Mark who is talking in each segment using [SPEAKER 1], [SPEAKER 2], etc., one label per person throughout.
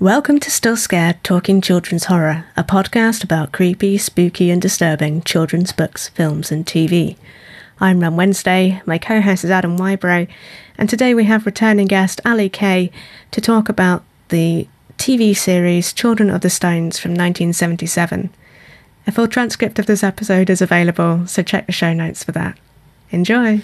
[SPEAKER 1] Welcome to Still Scared Talking Children's Horror, a podcast about creepy, spooky and disturbing children's books, films and TV. I'm Ren Wednesday, my co-host is Adam Wybrow, and today we have returning guest Ali Kay to talk about the TV series Children of the Stones from 1977. A full transcript of this episode is available, so check the show notes for that. Enjoy!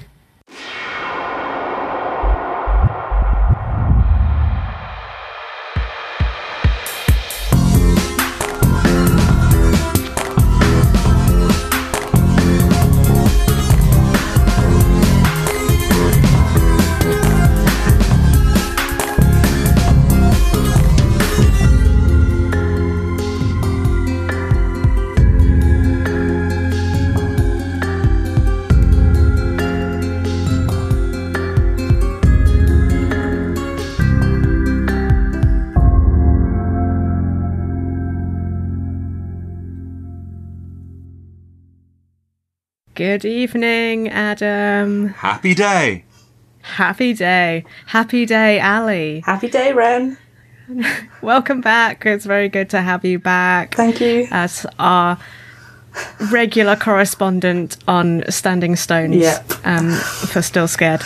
[SPEAKER 1] Good evening, Adam.
[SPEAKER 2] Happy day.
[SPEAKER 1] Happy day. Happy day, Ali.
[SPEAKER 3] Happy day, Ren.
[SPEAKER 1] Welcome back. It's very good to have you back.
[SPEAKER 3] Thank you.
[SPEAKER 1] As our regular correspondent on Standing Stones for Still Scared.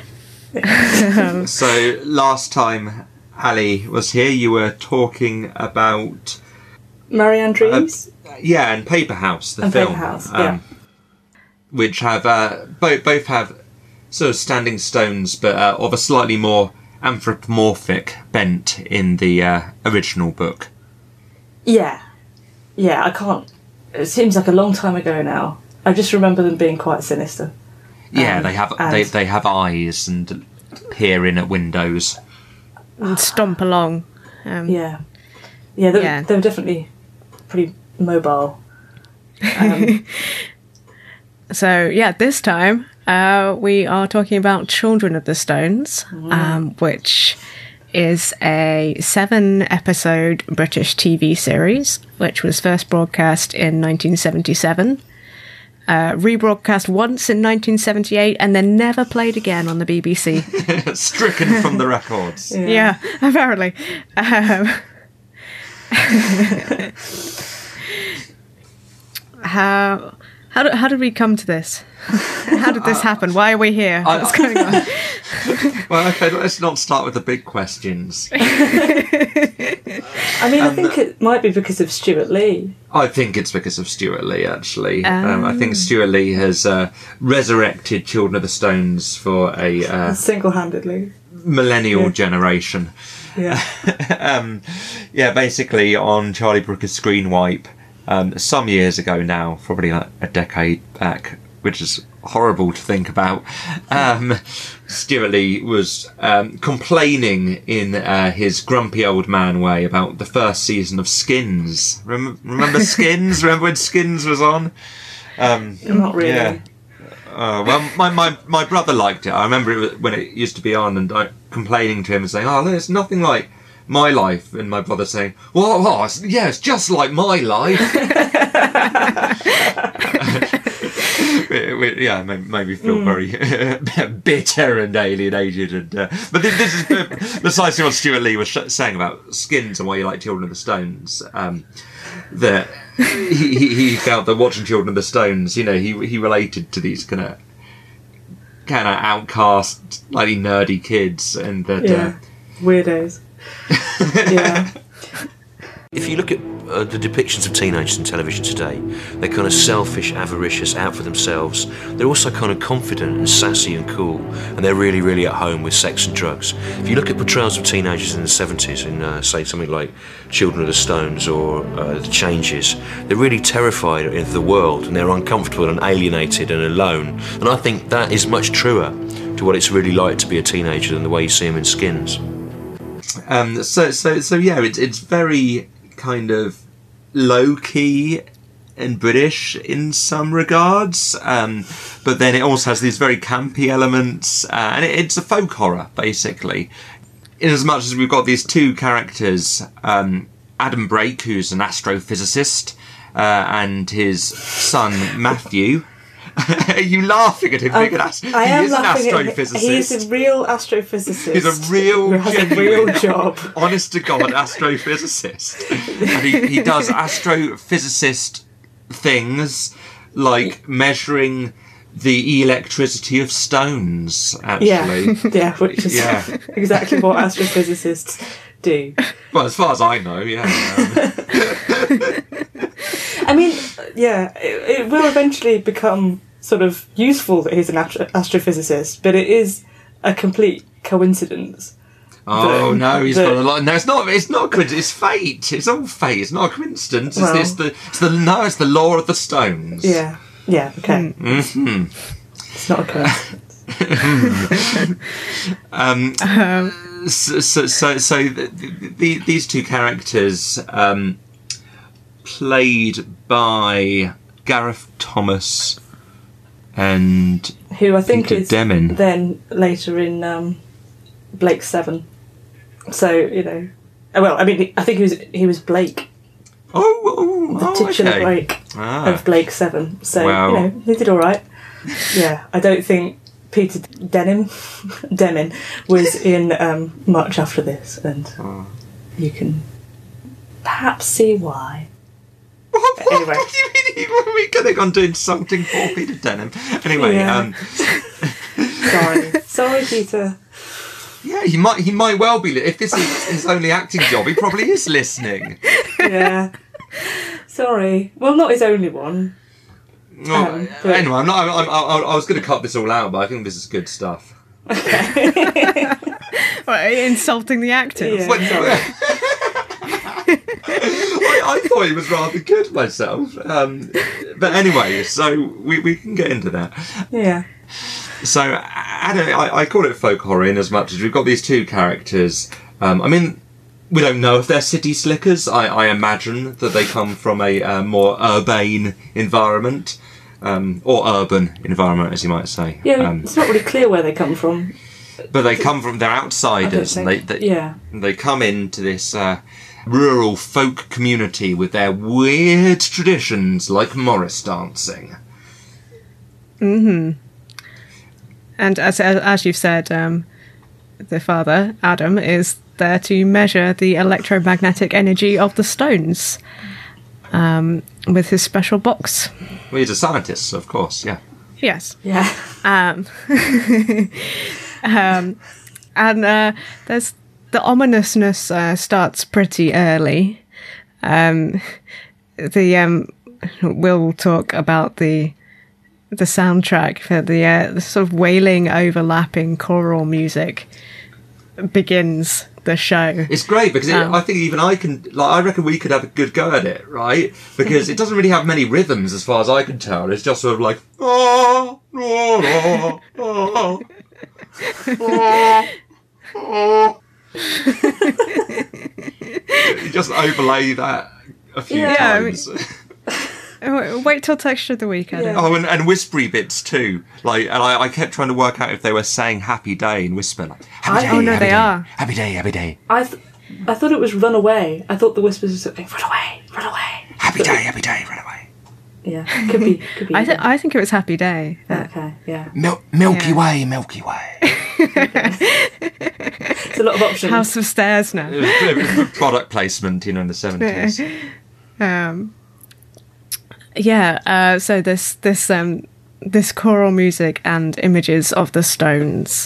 [SPEAKER 2] So, last time Ali was here, you were talking about...
[SPEAKER 3] Marianne Dreams?
[SPEAKER 2] And Paper House, the film.
[SPEAKER 3] Paper House,
[SPEAKER 2] which have both have sort of standing stones, but of a slightly more anthropomorphic bent in the original book.
[SPEAKER 3] Yeah, I can't... It seems like a long time ago now. I just remember them being quite sinister.
[SPEAKER 2] Yeah, they have eyes and peer in at windows.
[SPEAKER 1] And stomp along.
[SPEAKER 3] They were definitely pretty mobile.
[SPEAKER 1] So, this time we are talking about Children of the Stones, which is a 7-episode British TV series, which was first broadcast in 1977, rebroadcast once in 1978, and then never played again on the BBC.
[SPEAKER 2] Stricken from the records.
[SPEAKER 1] Yeah, apparently. How did we come to this? How did this happen? Why are we here? What's going on?
[SPEAKER 2] Well, okay, let's not start with the big questions.
[SPEAKER 3] I think it might be because of Stuart Lee.
[SPEAKER 2] I think it's because of Stuart Lee, actually. I think Stuart Lee has resurrected Children of the Stones for a...
[SPEAKER 3] single-handedly.
[SPEAKER 2] Millennial generation.
[SPEAKER 3] Yeah.
[SPEAKER 2] Basically on Charlie Brooker's Screen Wipe, some years ago now, probably like a decade back, which is horrible to think about, Stuart Lee was complaining in his grumpy old man way about the first season of Skins. Remember Skins? Remember when Skins was on?
[SPEAKER 3] Not really.
[SPEAKER 2] Yeah. Well, my brother liked it. I remember when it used to be on, and complaining to him and saying, "Oh, there's nothing like my life," and my brother saying, "Well, it's just like my life." Made me feel very bitter and alienated. But this is precisely what Stuart Lee was saying about Skins and why you like Children of the Stones. That he felt that watching Children of the Stones, he related to these kind of outcast, slightly nerdy kids, and that
[SPEAKER 3] weirdos. Yeah.
[SPEAKER 4] If you look at the depictions of teenagers in television today, they're kind of selfish, avaricious, out for themselves. They're also kind of confident and sassy and cool, and they're really, really at home with sex and drugs. If you look at portrayals of teenagers in the 70s in, say, something like Children of the Stones or The Changes, they're really terrified of the world, and they're uncomfortable and alienated and alone. And I think that is much truer to what it's really like to be a teenager than the way you see them in Skins.
[SPEAKER 2] It's very kind of low-key and British in some regards, but then it also has these very campy elements, and it's a folk horror, basically. In as much as we've got these two characters, Adam Brake, who's an astrophysicist, and his son Matthew, Are you laughing at him?
[SPEAKER 3] I am
[SPEAKER 2] he is an
[SPEAKER 3] laughing at him.
[SPEAKER 2] astrophysicist.
[SPEAKER 3] He is a real astrophysicist.
[SPEAKER 2] He's a real,
[SPEAKER 3] who has a
[SPEAKER 2] genuine,
[SPEAKER 3] real job.
[SPEAKER 2] honest to God astrophysicist, and he does astrophysicist things like measuring the electricity of stones. Actually,
[SPEAKER 3] Yeah, which is exactly what astrophysicists do.
[SPEAKER 2] Well, as far as I know, yeah.
[SPEAKER 3] I mean, it will eventually become sort of useful that he's an astrophysicist, but it is a complete coincidence.
[SPEAKER 2] Oh no, he's got a lot. No, it's not. It's not a coincidence. It's fate. It's all fate. It's not a coincidence.
[SPEAKER 3] Well,
[SPEAKER 2] it's the law of the stones.
[SPEAKER 3] Yeah. Okay.
[SPEAKER 2] Mm-hmm.
[SPEAKER 3] It's not a coincidence.
[SPEAKER 2] So these two characters, played by Gareth Thomas and
[SPEAKER 3] who I think
[SPEAKER 2] Peter
[SPEAKER 3] is
[SPEAKER 2] Deming.
[SPEAKER 3] then later in Blake 7. So well, I mean, I think he was Blake, the titular
[SPEAKER 2] okay.
[SPEAKER 3] Blake of Blake 7. So
[SPEAKER 2] Wow.
[SPEAKER 3] he did all right. Yeah, I don't think Peter Deming was in much after this, and you can perhaps see why. Anyway.
[SPEAKER 2] What do you mean? We're going on doing something for Peter Denham. Anyway,
[SPEAKER 3] Yeah. Sorry, Peter.
[SPEAKER 2] yeah, he might well be. If this is his only acting job, he probably is listening.
[SPEAKER 3] Yeah. Sorry. Well, not his only one.
[SPEAKER 2] Well,
[SPEAKER 3] but-
[SPEAKER 2] anyway, I was going to cut this all out, but I think this is good stuff.
[SPEAKER 1] Right, insulting the actors.
[SPEAKER 3] Yeah.
[SPEAKER 2] When- I thought he was rather good myself. But anyway, so we can get into that.
[SPEAKER 3] Yeah.
[SPEAKER 2] So, I call it folk horror in as much as we've got these two characters. I mean, we don't know if they're city slickers. I imagine that they come from a more urbane environment. Or urban environment, as you might say.
[SPEAKER 3] Yeah, it's not really clear where they come from.
[SPEAKER 2] But they come from, they're outsiders.
[SPEAKER 3] I don't think-
[SPEAKER 2] And they come into this rural folk community with their weird traditions like Morris dancing.
[SPEAKER 1] And as you've said, the father, Adam, is there to measure the electromagnetic energy of the stones with his special box.
[SPEAKER 2] Well, he's a scientist, of course, yeah.
[SPEAKER 1] Yes.
[SPEAKER 3] Yeah.
[SPEAKER 1] And there's the ominousness starts pretty early. We'll talk about the soundtrack for the sort of wailing, overlapping choral music begins the show.
[SPEAKER 2] It's great because I think even I reckon we could have a good go at it, right? Because it doesn't really have many rhythms as far as I can tell. It's just sort of like you just overlay that a few times.
[SPEAKER 1] Wait till Texture of the Week, Adam.
[SPEAKER 3] Yeah.
[SPEAKER 2] Oh, and whispery bits too. Like, and I kept trying to work out if they were saying "Happy Day" in whisper, like "Happy Day."
[SPEAKER 1] Oh, no,
[SPEAKER 2] happy
[SPEAKER 1] they
[SPEAKER 2] day,
[SPEAKER 1] are.
[SPEAKER 2] Happy day, happy day.
[SPEAKER 3] I thought it was Run Away. I thought the whispers were something, Run away, run away.
[SPEAKER 2] Happy day, run away.
[SPEAKER 3] Yeah, could be.
[SPEAKER 1] I think it was Happy Day.
[SPEAKER 3] Okay, yeah.
[SPEAKER 2] Milky Way, Milky Way.
[SPEAKER 3] It's a lot of options.
[SPEAKER 1] House of Stairs now.
[SPEAKER 2] It was product placement, in the 70s.
[SPEAKER 1] So this choral music and images of the stones.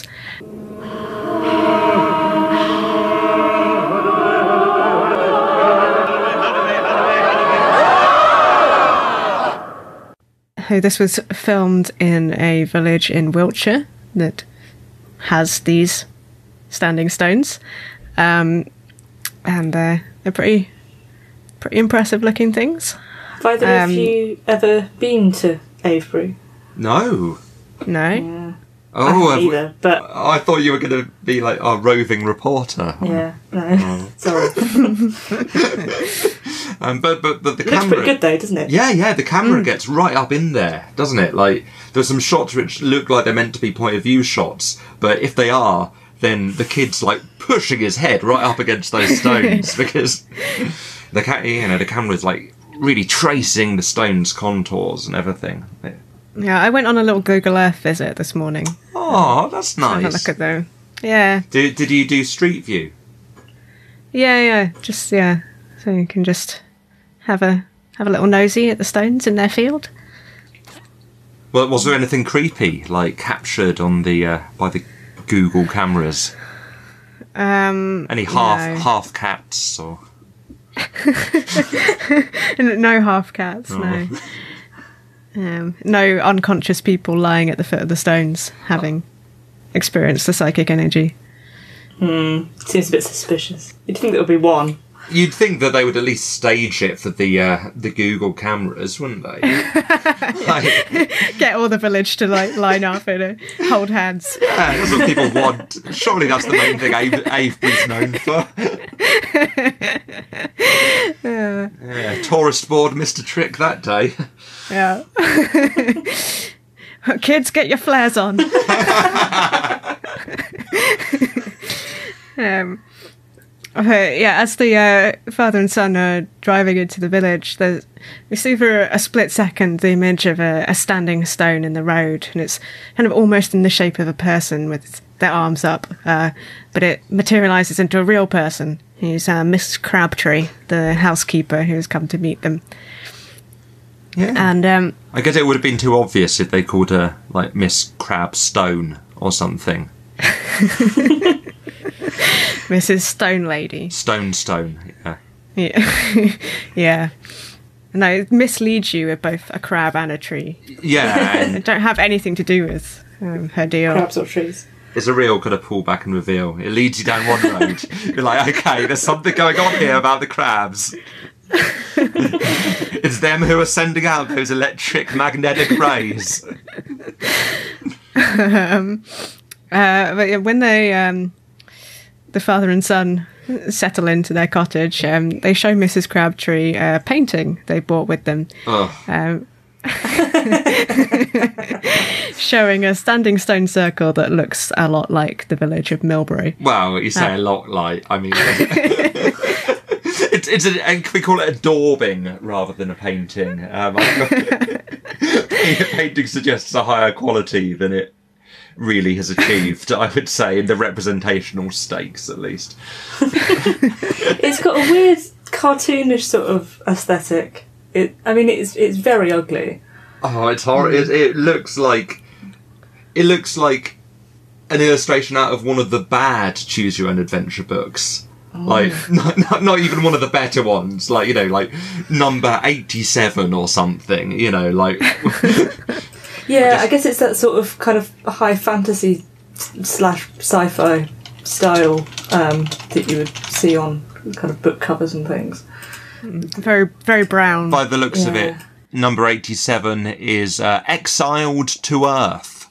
[SPEAKER 1] This was filmed in a village in Wiltshire that has these standing stones, and they're pretty impressive looking things.
[SPEAKER 3] Have either of you ever been to Avebury?
[SPEAKER 2] No.
[SPEAKER 1] No.
[SPEAKER 3] Yeah.
[SPEAKER 2] Oh,
[SPEAKER 3] I haven't either, but
[SPEAKER 2] I thought you were going to be like our roving reporter.
[SPEAKER 3] yeah, no, sorry.
[SPEAKER 2] But the
[SPEAKER 3] It looks
[SPEAKER 2] camera.
[SPEAKER 3] pretty good though, doesn't it?
[SPEAKER 2] Yeah, the camera gets right up in there, doesn't it? Like, there's some shots which look like they're meant to be point of view shots, but if they are, then the kid's like pushing his head right up against those stones because the camera's like really tracing the stones' contours and everything.
[SPEAKER 1] Yeah, I went on a little Google Earth visit this morning.
[SPEAKER 2] Oh, that's nice.
[SPEAKER 1] Have a look at them. Yeah.
[SPEAKER 2] Did you do Street View?
[SPEAKER 1] Yeah. Just, yeah. So you can just have a little nosy at the stones in their field.
[SPEAKER 2] Well, was there anything creepy, like, captured on the by the Google cameras? Any half cats or?
[SPEAKER 1] No half cats. No. No unconscious people lying at the foot of the stones, having experienced the psychic energy.
[SPEAKER 3] Seems a bit suspicious. You'd think there would be one.
[SPEAKER 2] You'd think that they would at least stage it for the Google cameras, wouldn't they?
[SPEAKER 1] Get all the village to line up and hold hands.
[SPEAKER 2] Yeah, that's what people want. Surely that's the main thing Avebury's known for. Yeah, tourist board missed a trick that day.
[SPEAKER 1] Yeah. Kids, get your flares on. As the father and son are driving into the village, we see for a split second the image of a standing stone in the road, and it's kind of almost in the shape of a person with their arms up, but it materialises into a real person. Who's Miss Crabtree, the housekeeper who's come to meet them.
[SPEAKER 2] Yeah.
[SPEAKER 1] And
[SPEAKER 2] I guess it would have been too obvious if they called her like Miss Crab Stone or something.
[SPEAKER 1] Mrs. Stone Lady.
[SPEAKER 2] Stone, yeah.
[SPEAKER 1] Yeah. Yeah. No, it misleads you with both a crab and a tree.
[SPEAKER 2] Yeah. And
[SPEAKER 1] don't have anything to do with her deal.
[SPEAKER 3] Crabs or trees.
[SPEAKER 2] it's a real kind of pull back and reveal. It leads you down one road. You're like, okay, there's something going on here about the crabs. It's them who are sending out those electric magnetic rays.
[SPEAKER 1] But when they, the father and son settle into their cottage, they show Mrs. Crabtree a painting they brought with them. Showing a standing stone circle that looks a lot like the village of Millbury.
[SPEAKER 2] Well, you say a lot like, I mean... can we call it a daubing rather than a painting? Painting suggests a higher quality than it really has achieved, I would say, in the representational stakes, at least.
[SPEAKER 3] It's got a weird cartoonish sort of aesthetic. It's very ugly.
[SPEAKER 2] Oh, it's horrible. It looks like an illustration out of one of the bad Choose Your Own Adventure books. Like, not even one of the better ones, like, like number 87 or something, like...
[SPEAKER 3] Yeah, I guess it's that sort of kind of high fantasy / sci-fi style that you would see on kind of book covers and things.
[SPEAKER 1] Very, very brown.
[SPEAKER 2] By the looks of it, number 87 is Exiled to Earth.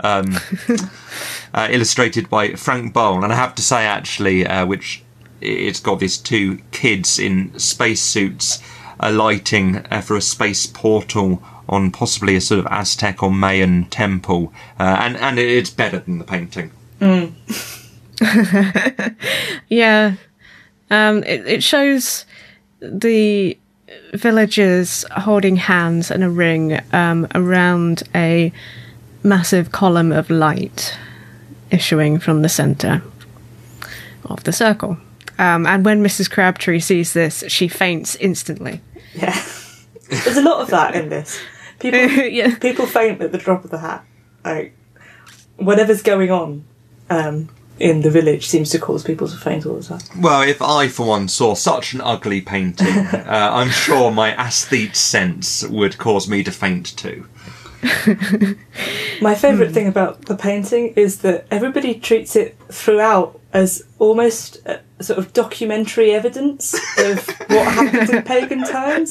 [SPEAKER 2] Illustrated by Frank Boll. And I have to say, actually, which... It's got these two kids in spacesuits alighting for a space portal on possibly a sort of Aztec or Mayan temple, and it's better than the painting.
[SPEAKER 1] Yeah, it shows the villagers holding hands in a ring around a massive column of light issuing from the centre of the circle. And when Mrs. Crabtree sees this, she faints instantly.
[SPEAKER 3] Yeah. There's a lot of that in this. People faint at the drop of the hat. Like, whatever's going on in the village seems to cause people to faint all the time.
[SPEAKER 2] Well, if I, for one, saw such an ugly painting, I'm sure my aesthete sense would cause me to faint too.
[SPEAKER 3] My favourite thing about the painting is that everybody treats it throughout as almost sort of documentary evidence of what happened in pagan times.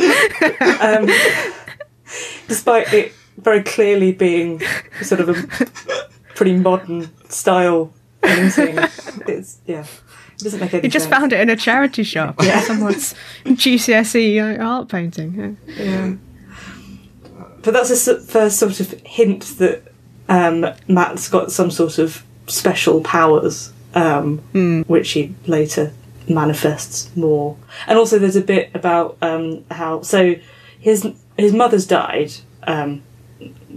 [SPEAKER 3] Despite it very clearly being sort of a pretty modern style painting. It doesn't make any sense.
[SPEAKER 1] You just found it in a charity shop.
[SPEAKER 3] Yeah.
[SPEAKER 1] Someone's GCSE art painting.
[SPEAKER 3] Yeah. But that's a first sort of hint that Matt's got some sort of special powers, which he later manifests more. And also there's a bit about how... So his mother's died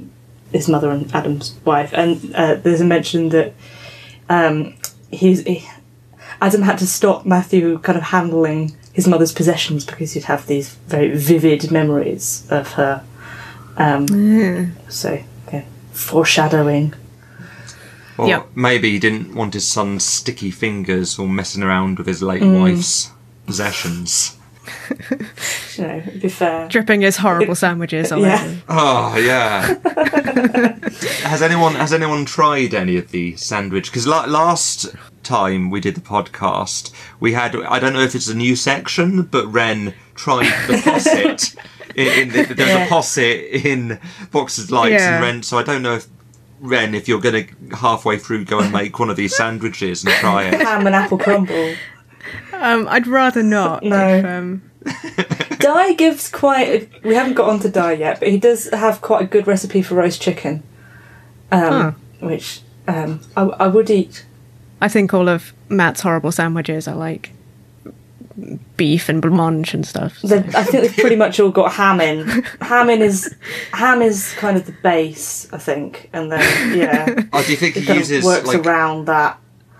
[SPEAKER 3] his mother and Adam's wife. And there's a mention that Adam had to stop Matthew kind of handling his mother's possessions because he'd have these very vivid memories of her. So, okay, foreshadowing.
[SPEAKER 2] Or maybe he didn't want his son's sticky fingers or messing around with his late wife's possessions.
[SPEAKER 3] You know, to be fair.
[SPEAKER 1] Dripping his horrible sandwiches on it.
[SPEAKER 2] Oh, yeah. Has anyone tried any of the sandwich? Because last time we did the podcast, we had, I don't know if it's a new section, but Ren tried the posset. There's a posset in Boxers Lights and Ren, so I don't know if Ren, if you're going to halfway through go and make one of these sandwiches and try it.
[SPEAKER 3] Ham and apple crumble.
[SPEAKER 1] I'd rather not.
[SPEAKER 3] No. Di gives we haven't got on to Di yet, but he does have quite a good recipe for roast chicken, which I would eat.
[SPEAKER 1] I think all of Matt's horrible sandwiches are like beef and blancmange and stuff. So.
[SPEAKER 3] I think they've pretty much all got ham in. Ham is kind of the base, I think, and then
[SPEAKER 2] Oh, do you think he uses
[SPEAKER 3] works around that?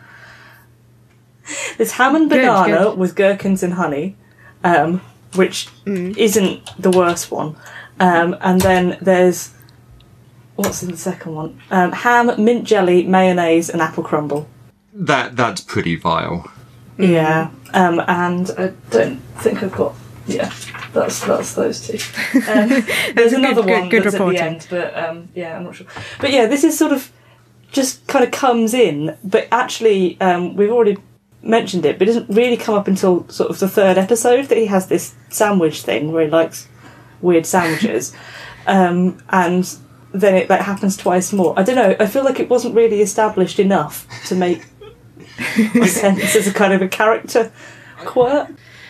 [SPEAKER 3] There's ham and banana with gherkins and honey, which isn't the worst one. And then there's what's in the second one? Ham, mint jelly, mayonnaise, and apple crumble.
[SPEAKER 2] That's pretty vile.
[SPEAKER 3] Yeah, and I don't think I've got. Yeah, that's those two. There's another one
[SPEAKER 1] good
[SPEAKER 3] that's
[SPEAKER 1] reporting.
[SPEAKER 3] at the end, but I'm not sure. But yeah, this is sort of just kind of comes in, but actually we've already mentioned it, but it doesn't really come up until sort of the third episode that he has this sandwich thing where he likes weird sandwiches, and then it happens twice more. I don't know. I feel like it wasn't really established enough to make sense as a kind of a character quirk.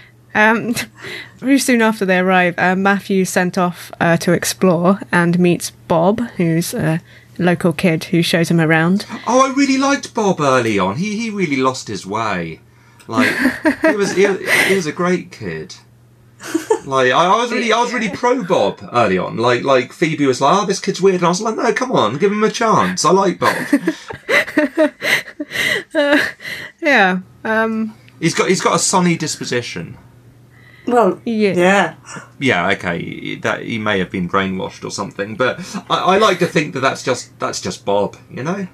[SPEAKER 1] Very soon after they arrive, Matthew's sent off to explore and meets Bob, who's a local kid who shows him around.
[SPEAKER 2] Oh, I really liked Bob early on. He really lost his way. Like he was a great kid. Like I was really pro Bob early on. Like Phoebe was like, "Oh, this kid's weird," and I was like, "No, come on, give him a chance. I like Bob." He's got a sunny disposition.
[SPEAKER 3] Well, yeah.
[SPEAKER 2] Yeah, okay. That he may have been brainwashed or something, but I like to think that's just Bob, you know.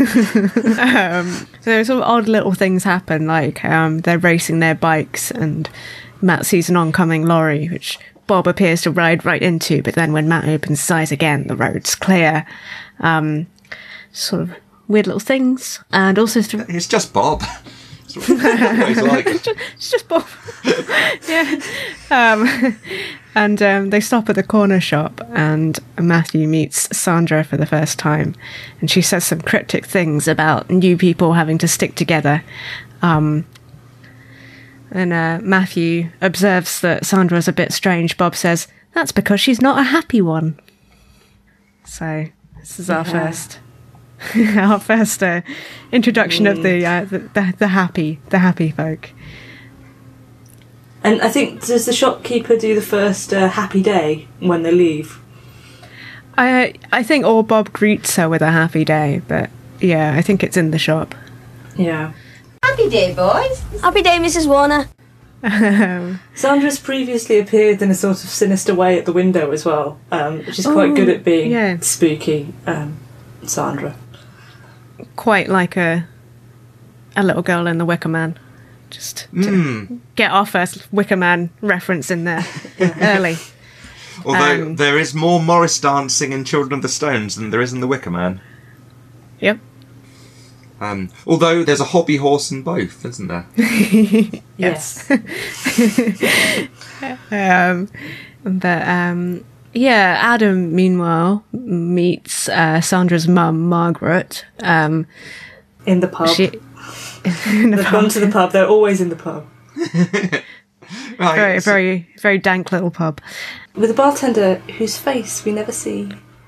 [SPEAKER 1] So sort of odd little things happen, like they're racing their bikes, and Matt sees an oncoming lorry, which Bob appears to ride right into. But then when Matt opens his eyes again, the road's clear. Sort of weird little things, and also
[SPEAKER 2] it's just Bob.
[SPEAKER 1] It's just Bob. Yeah. And they stop at the corner shop, and Matthew meets Sandra for the first time, and she says some cryptic things about new people having to stick together. And Matthew observes that Sandra's a bit strange. Bob says, "That's because she's not a happy one." So this is our first introduction of the happy folk.
[SPEAKER 3] And I think, does the shopkeeper do the first happy day when they leave?
[SPEAKER 1] I think all Bob greets her with a happy day, but yeah, I think it's in the shop.
[SPEAKER 3] Yeah.
[SPEAKER 5] Happy day, boys. Happy day, Mrs. Warner.
[SPEAKER 3] Sandra's previously appeared in a sort of sinister way at the window as well, which is quite good at being spooky, Sandra.
[SPEAKER 1] Quite like a little girl in the Wicker Man. Just to get our first Wicker Man reference in there early.
[SPEAKER 2] Although there is more Morris dancing in Children of the Stones than there is in the Wicker Man.
[SPEAKER 1] Yep.
[SPEAKER 2] Although there's a hobby horse in both, isn't there?
[SPEAKER 3] Yes.
[SPEAKER 1] Adam, meanwhile, meets Sandra's mum, Margaret.
[SPEAKER 3] In the pub.
[SPEAKER 1] They've
[SPEAKER 3] gone to the pub. They're always in the pub.
[SPEAKER 2] Right,
[SPEAKER 1] very, very, very dank little pub.
[SPEAKER 3] With a bartender whose face we never see.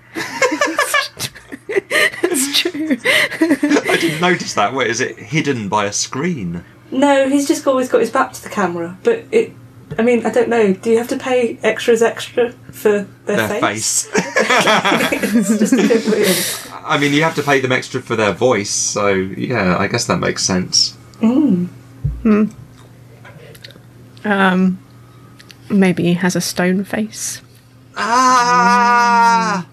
[SPEAKER 1] It's true.
[SPEAKER 2] I didn't notice that. Wait, is it hidden by a screen?
[SPEAKER 3] No, he's just always got his back to the camera. But I mean, I don't know. Do you have to pay extra for their
[SPEAKER 2] face.
[SPEAKER 3] It's just a bit weird.
[SPEAKER 2] I mean, you have to pay them extra for their voice, so yeah, I guess that makes sense.
[SPEAKER 1] Maybe he has a stone face.
[SPEAKER 2] Ah!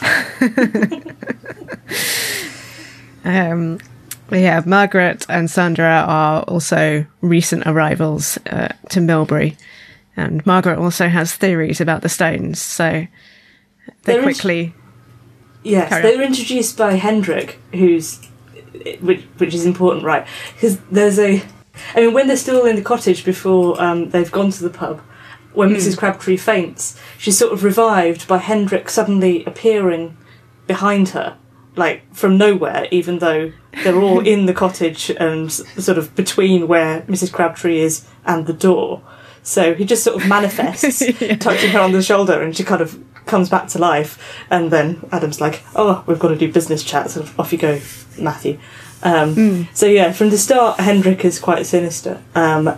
[SPEAKER 1] Yeah, Margaret and Sandra are also recent arrivals to Milbury, and Margaret also has theories about the stones, so they quickly...
[SPEAKER 3] Yes, they were introduced by Hendrik, which is important, right? Because there's I mean, when they're still in the cottage before they've gone to the pub, when Mrs. Crabtree faints, she's sort of revived by Hendrik suddenly appearing behind her, like from nowhere, even though they're all in the cottage and sort of between where Mrs. Crabtree is and the door. So he just sort of manifests, touching her on the shoulder, and she kind of comes back to life. And then Adam's like, "Oh, we've got to do business chat, so off you go, Matthew." So yeah, from the start, Hendrik is quite sinister, I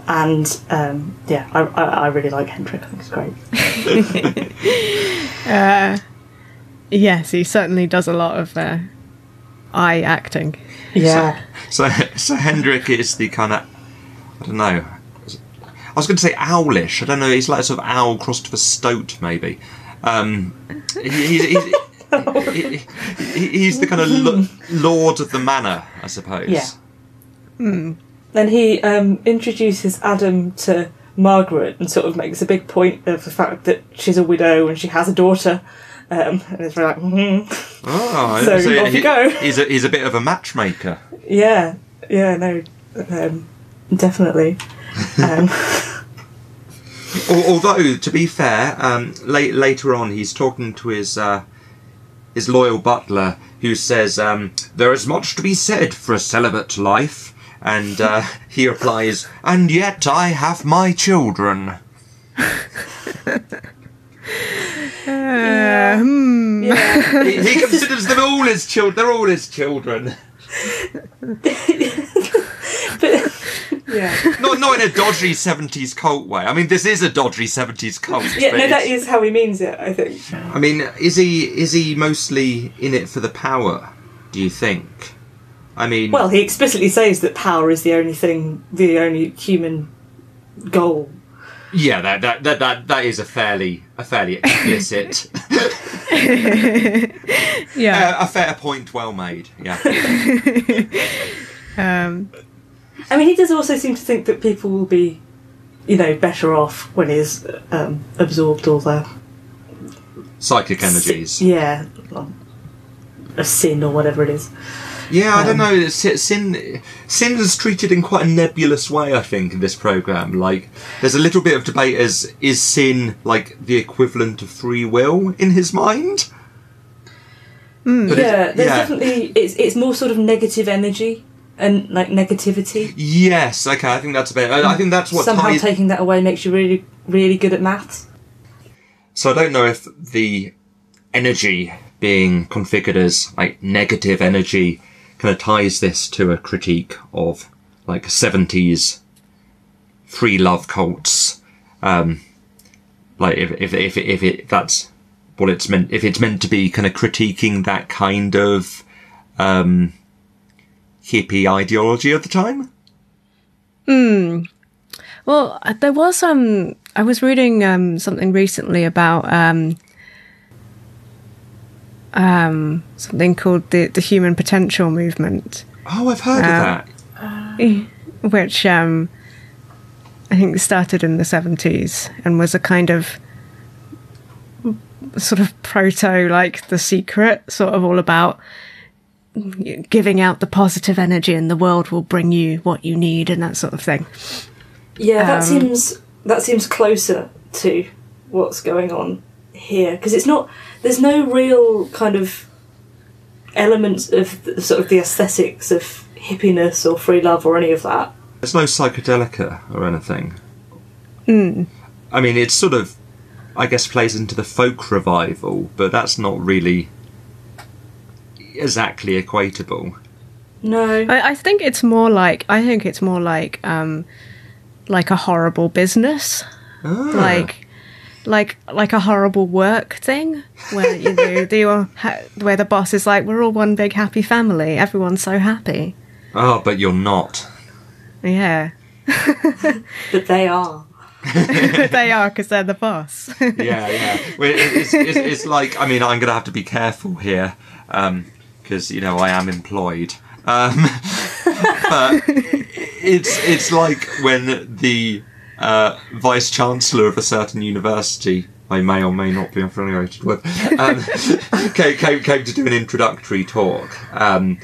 [SPEAKER 3] really like Hendrik. I think it's great.
[SPEAKER 1] Yes, he certainly does a lot of eye acting.
[SPEAKER 3] Yeah.
[SPEAKER 2] So Hendrik is the kind of, I don't know, I was going to say owlish. I don't know. He's like a sort of owl crossed with a stoat, maybe. He's the kind of lord of the manor, I suppose.
[SPEAKER 3] Yeah. Then he introduces Adam to Margaret and sort of makes a big point of the fact that she's a widow and she has a daughter. And it's like,
[SPEAKER 2] Oh,
[SPEAKER 3] so off you go.
[SPEAKER 2] He's a bit of a matchmaker.
[SPEAKER 3] Yeah, no, definitely.
[SPEAKER 2] Although, to be fair, later on he's talking to his loyal butler, who says, "There is much to be said for a celibate life," and he replies, "And yet I have my children." He considers them all his children. They're all his children.
[SPEAKER 3] But, yeah.
[SPEAKER 2] Not in a dodgy 70s cult way. I mean, this is a dodgy 70s cult.
[SPEAKER 3] Yeah, no, that is how he means it, I think.
[SPEAKER 2] I mean, is he mostly in it for the power, do you think? I mean...
[SPEAKER 3] Well, he explicitly says that power is the only human goal.
[SPEAKER 2] Yeah, that is a fairly explicit...
[SPEAKER 1] Yeah.
[SPEAKER 2] A fair point, well made, yeah.
[SPEAKER 3] I mean, he does also seem to think that people will be, better off when he's absorbed all their...
[SPEAKER 2] Psychic energies.
[SPEAKER 3] Yeah. A sin or whatever it is.
[SPEAKER 2] Yeah, I don't know. Sin is treated in quite a nebulous way, I think, in this programme. Like, there's a little bit of debate as, is sin, like, the equivalent of free will in his mind?
[SPEAKER 3] Yeah, there's definitely... It's more sort of negative energy and, like, negativity.
[SPEAKER 2] Yes, okay, I think that's a bit... I think that's what
[SPEAKER 3] somehow taking that away makes you really, really good at maths.
[SPEAKER 2] So I don't know if the energy being configured as, like, negative energy kind of ties this to a critique of, like, 70s free love cults. Like, if that's what it's meant, if it's meant to be kind of critiquing that kind of hippie ideology of the time.
[SPEAKER 1] Well, there was I was reading something recently about something called the Human Potential Movement.
[SPEAKER 2] Oh, I've heard of that.
[SPEAKER 1] Which I think started in the 70s and was a kind of sort of proto, like, The Secret, sort of all about giving out the positive energy and the world will bring you what you need and that sort of thing.
[SPEAKER 3] Yeah, that seems closer to what's going on here, because there's no real kind of elements of sort of the aesthetics of hippiness or free love or any of that.
[SPEAKER 2] There's no psychedelica or anything. I mean, it's sort of, I guess, plays into the folk revival, but that's not really exactly equatable.
[SPEAKER 3] No,
[SPEAKER 1] I think it's more like a horrible business. like a horrible work thing where where the boss is like, we're all one big happy family, everyone's so happy.
[SPEAKER 2] Oh, but you're not.
[SPEAKER 1] Yeah.
[SPEAKER 3] But they are.
[SPEAKER 1] They are, because they're the boss.
[SPEAKER 2] Yeah. Well, it's like, I mean, I'm going to have to be careful here, because, I am employed. But it's like when the vice-chancellor of a certain university, I may or may not be affiliated with, came to do an introductory talk, and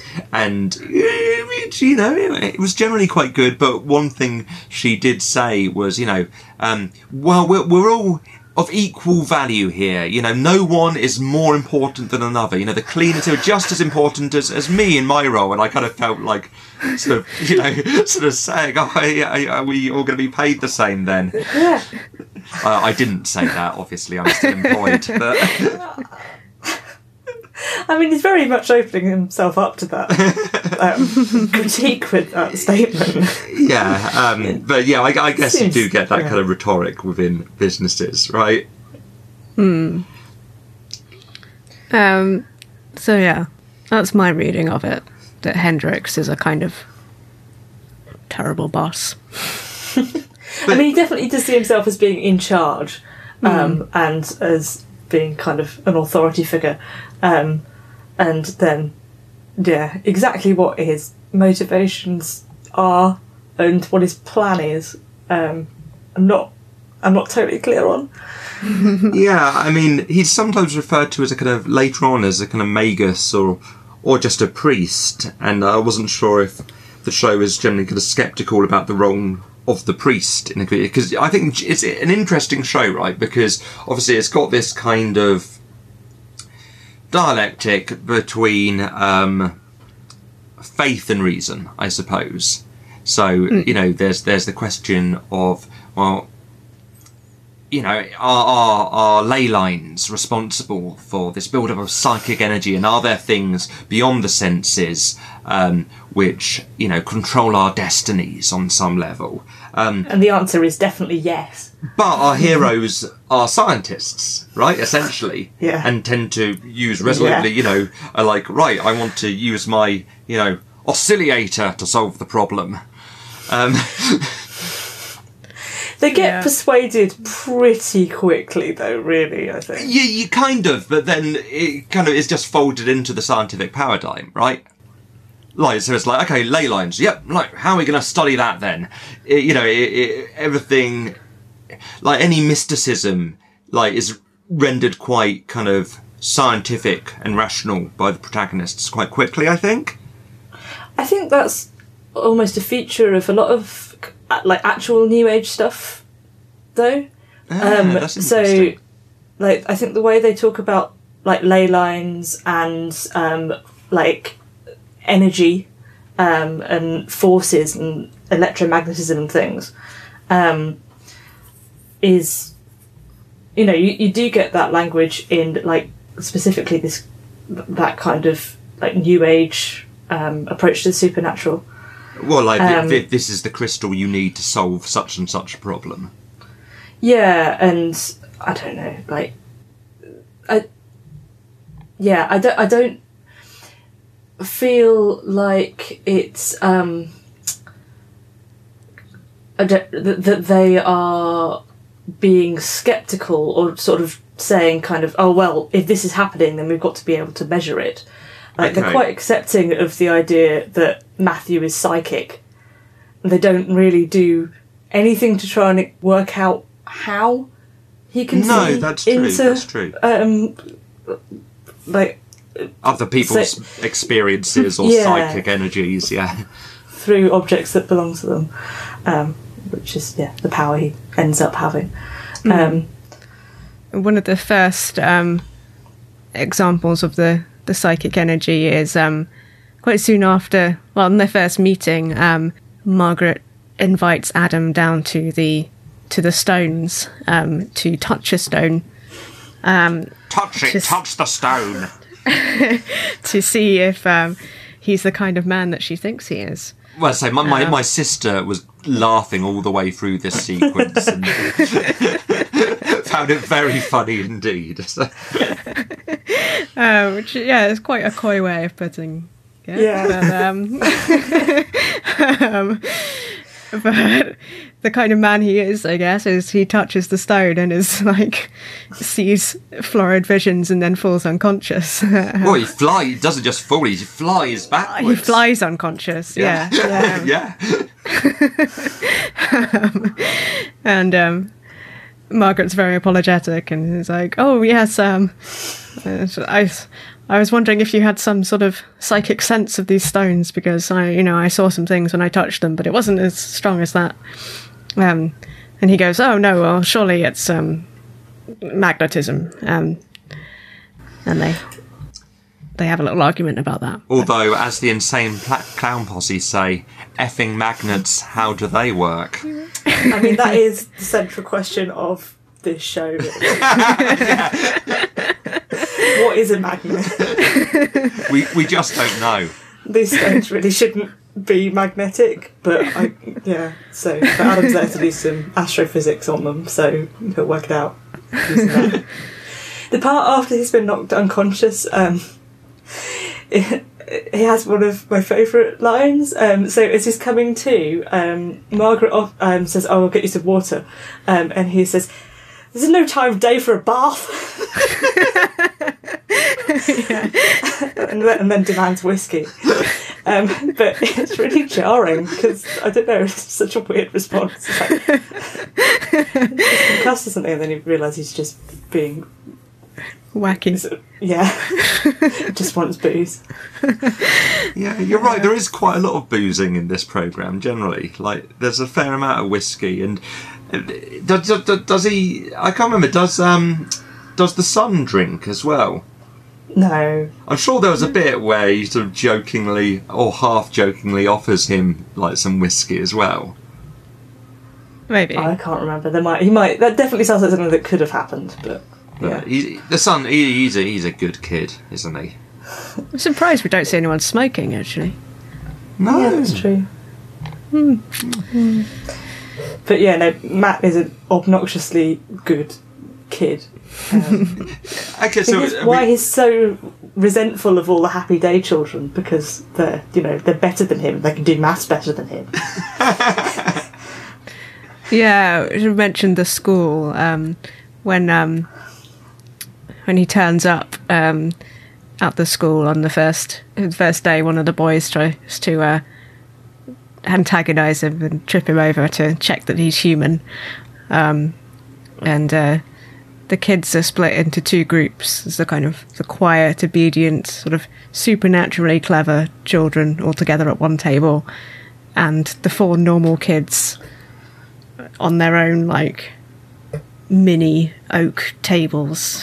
[SPEAKER 2] it was generally quite good. But one thing she did say was, well, we're all of equal value here. No one is more important than another. The cleaners are just as important as me in my role. And I kind of felt like sort of saying, are we all going to be paid the same then?
[SPEAKER 3] Yeah.
[SPEAKER 2] I didn't say that, obviously. I'm still employed. But
[SPEAKER 3] I mean, he's very much opening himself up to that critique with that statement.
[SPEAKER 2] Yeah, but yeah, I guess you do get that kind of rhetoric within businesses, right?
[SPEAKER 1] So yeah, that's my reading of it. That Hendrix is a kind of terrible boss.
[SPEAKER 3] I mean, he definitely does see himself as being in charge, and as being kind of an authority figure. And then, exactly what his motivations are and what his plan is, I'm not totally clear on.
[SPEAKER 2] Yeah, I mean, he's sometimes referred to as a kind of, later on, as a kind of magus or just a priest, and I wasn't sure if the show is generally kind of sceptical about the role of the priest in a, because I think it's an interesting show, right? Because obviously it's got this kind of dialectic between faith and reason, I suppose. So there's the question of, well, are ley lines responsible for this build-up of psychic energy, and are there things beyond the senses which control our destinies on some level?
[SPEAKER 3] And the answer is definitely yes.
[SPEAKER 2] But our heroes are scientists, right? Essentially,
[SPEAKER 3] Yeah.
[SPEAKER 2] and tend to use resolutely. Are like, right, I want to use my oscillator to solve the problem.
[SPEAKER 3] They get persuaded pretty quickly, though, really, I think.
[SPEAKER 2] Yeah, you kind of, but then it kind of is just folded into the scientific paradigm, right? Like, so it's like, okay, ley lines, yep, like, how are we going to study that then? Everything, like, any mysticism, like, is rendered quite kind of scientific and rational by the protagonists quite quickly, I think.
[SPEAKER 3] I think that's almost a feature of a lot of like actual New Age stuff, though.
[SPEAKER 2] That's
[SPEAKER 3] so,
[SPEAKER 2] interesting.
[SPEAKER 3] like, I think the way they talk about like ley lines and like energy and forces and electromagnetism and things is, you do get that language in like specifically that kind of like New Age approach to the supernatural.
[SPEAKER 2] Well, like, this is the crystal you need to solve such and such a problem.
[SPEAKER 3] Yeah, and I don't know, like, I don't feel like it's that they are being skeptical or sort of saying kind of, oh well, if this is happening, then we've got to be able to measure it. Like,
[SPEAKER 2] Okay.
[SPEAKER 3] They're quite accepting of the idea that Matthew is psychic. They don't really do anything to try and work out how he can see
[SPEAKER 2] that's true.
[SPEAKER 3] into
[SPEAKER 2] That's true.
[SPEAKER 3] like
[SPEAKER 2] Other people's experiences or
[SPEAKER 3] Yeah.
[SPEAKER 2] psychic energies, yeah.
[SPEAKER 3] through objects that belong to them, which is the power he ends up having.
[SPEAKER 1] One of the first examples of the psychic energy is quite soon after, well, in their first meeting, Margaret invites Adam down to the stones to touch a stone.
[SPEAKER 2] Touch it, touch the stone.
[SPEAKER 1] To see if he's the kind of man that she thinks he is.
[SPEAKER 2] Well, so my sister was laughing all the way through this sequence and found it very funny indeed. So.
[SPEAKER 1] Which, is quite a coy way of putting it.
[SPEAKER 3] Yeah.
[SPEAKER 1] But the kind of man he is, I guess, is he touches the stone and is like sees florid visions and then falls unconscious.
[SPEAKER 2] Well, he doesn't just fall; he flies backwards.
[SPEAKER 1] He flies unconscious. Yeah.
[SPEAKER 2] Yeah.
[SPEAKER 1] And Margaret's very apologetic and is like, "Oh yes, I was wondering if you had some sort of psychic sense of these stones because I saw some things when I touched them, but it wasn't as strong as that." And he goes, "Oh no, well surely it's magnetism." And they have a little argument about that.
[SPEAKER 2] Although, as the Insane Clown Posse say, effing magnets, how do they work?
[SPEAKER 3] I mean, that is the central question of this show. What is a magnet?
[SPEAKER 2] We just don't know.
[SPEAKER 3] These stones really shouldn't be magnetic, but so but Adam's there to do some astrophysics on them, so he'll work it out using that. The part after he's been knocked unconscious, he has one of my favourite lines. So as he's coming to, Margaret says, "Oh, I'll get you some water," and he says, "There's no time of day for a bath." and then demands whiskey. But it's really jarring because, I don't know, it's such a weird response. It's like, he's concussed or something, and then you realise he's just being
[SPEAKER 1] wacky.
[SPEAKER 3] Just wants booze.
[SPEAKER 2] Yeah, you're right. There is quite a lot of boozing in this programme generally. Like, there's a fair amount of whiskey, and does he? I can't remember. Does the son drink as well?
[SPEAKER 3] No.
[SPEAKER 2] I'm sure there was a bit where he sort of jokingly or half jokingly offers him like some whiskey as well.
[SPEAKER 1] Maybe.
[SPEAKER 3] I can't remember. He might. That definitely sounds like something that could have happened, but. Yeah.
[SPEAKER 2] The son, he's a good kid, isn't he?
[SPEAKER 1] I'm surprised we don't see anyone smoking, actually.
[SPEAKER 2] No.
[SPEAKER 3] Yeah, that's true. But yeah, no, Matt is an obnoxiously good kid.
[SPEAKER 2] Okay, so
[SPEAKER 3] why he's so resentful of all the Happy Day children, because they're better than him. They can do maths better than him.
[SPEAKER 1] Yeah, you mentioned the school when he turns up at the school on the first day. One of the boys tries to antagonise him and trip him over to check that he's human, and the kids are split into two groups. There's the quiet, obedient, sort of supernaturally clever children all together at one table, and the four normal kids on their own, like, mini oak tables.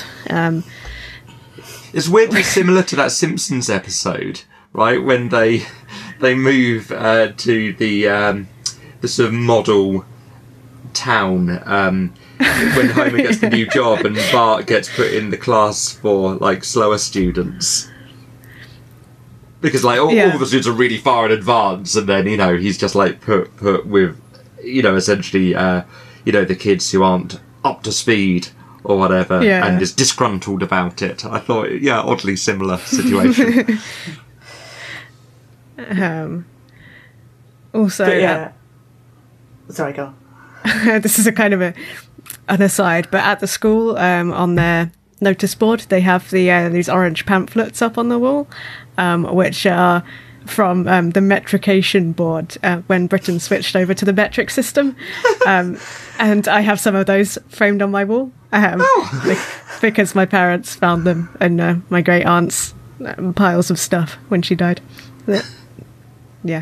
[SPEAKER 2] It's weirdly similar to that Simpsons episode, right? When they move to the sort of model town. When Homer gets the new job and Bart gets put in the class for like slower students, because like all the students are really far in advance, and then he's just like put with essentially the kids who aren't up to speed or whatever, and is disgruntled about it. I thought, oddly similar situation.
[SPEAKER 1] Also,
[SPEAKER 3] sorry, go
[SPEAKER 1] on. This is a kind of an aside, but at the school, on their notice board, they have these orange pamphlets up on the wall, which are from the metrication board when Britain switched over to the metric system, and I have some of those framed on my wall because my parents found them and my great aunt's piles of stuff when she died. Yeah.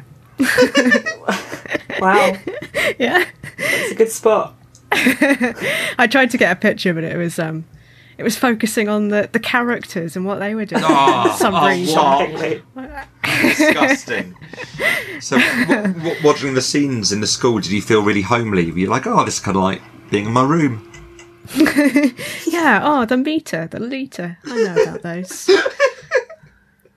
[SPEAKER 3] Wow.
[SPEAKER 1] Yeah.
[SPEAKER 3] It's a good spot.
[SPEAKER 1] I tried to get a picture, but it was focusing on the characters and what they were doing.
[SPEAKER 2] Oh,
[SPEAKER 1] some reason.
[SPEAKER 2] Disgusting. So, watching the scenes in the school, did you feel really homely? Were you like, this is kind of like being in my room?
[SPEAKER 1] Yeah. The meter, the liter. I know about those.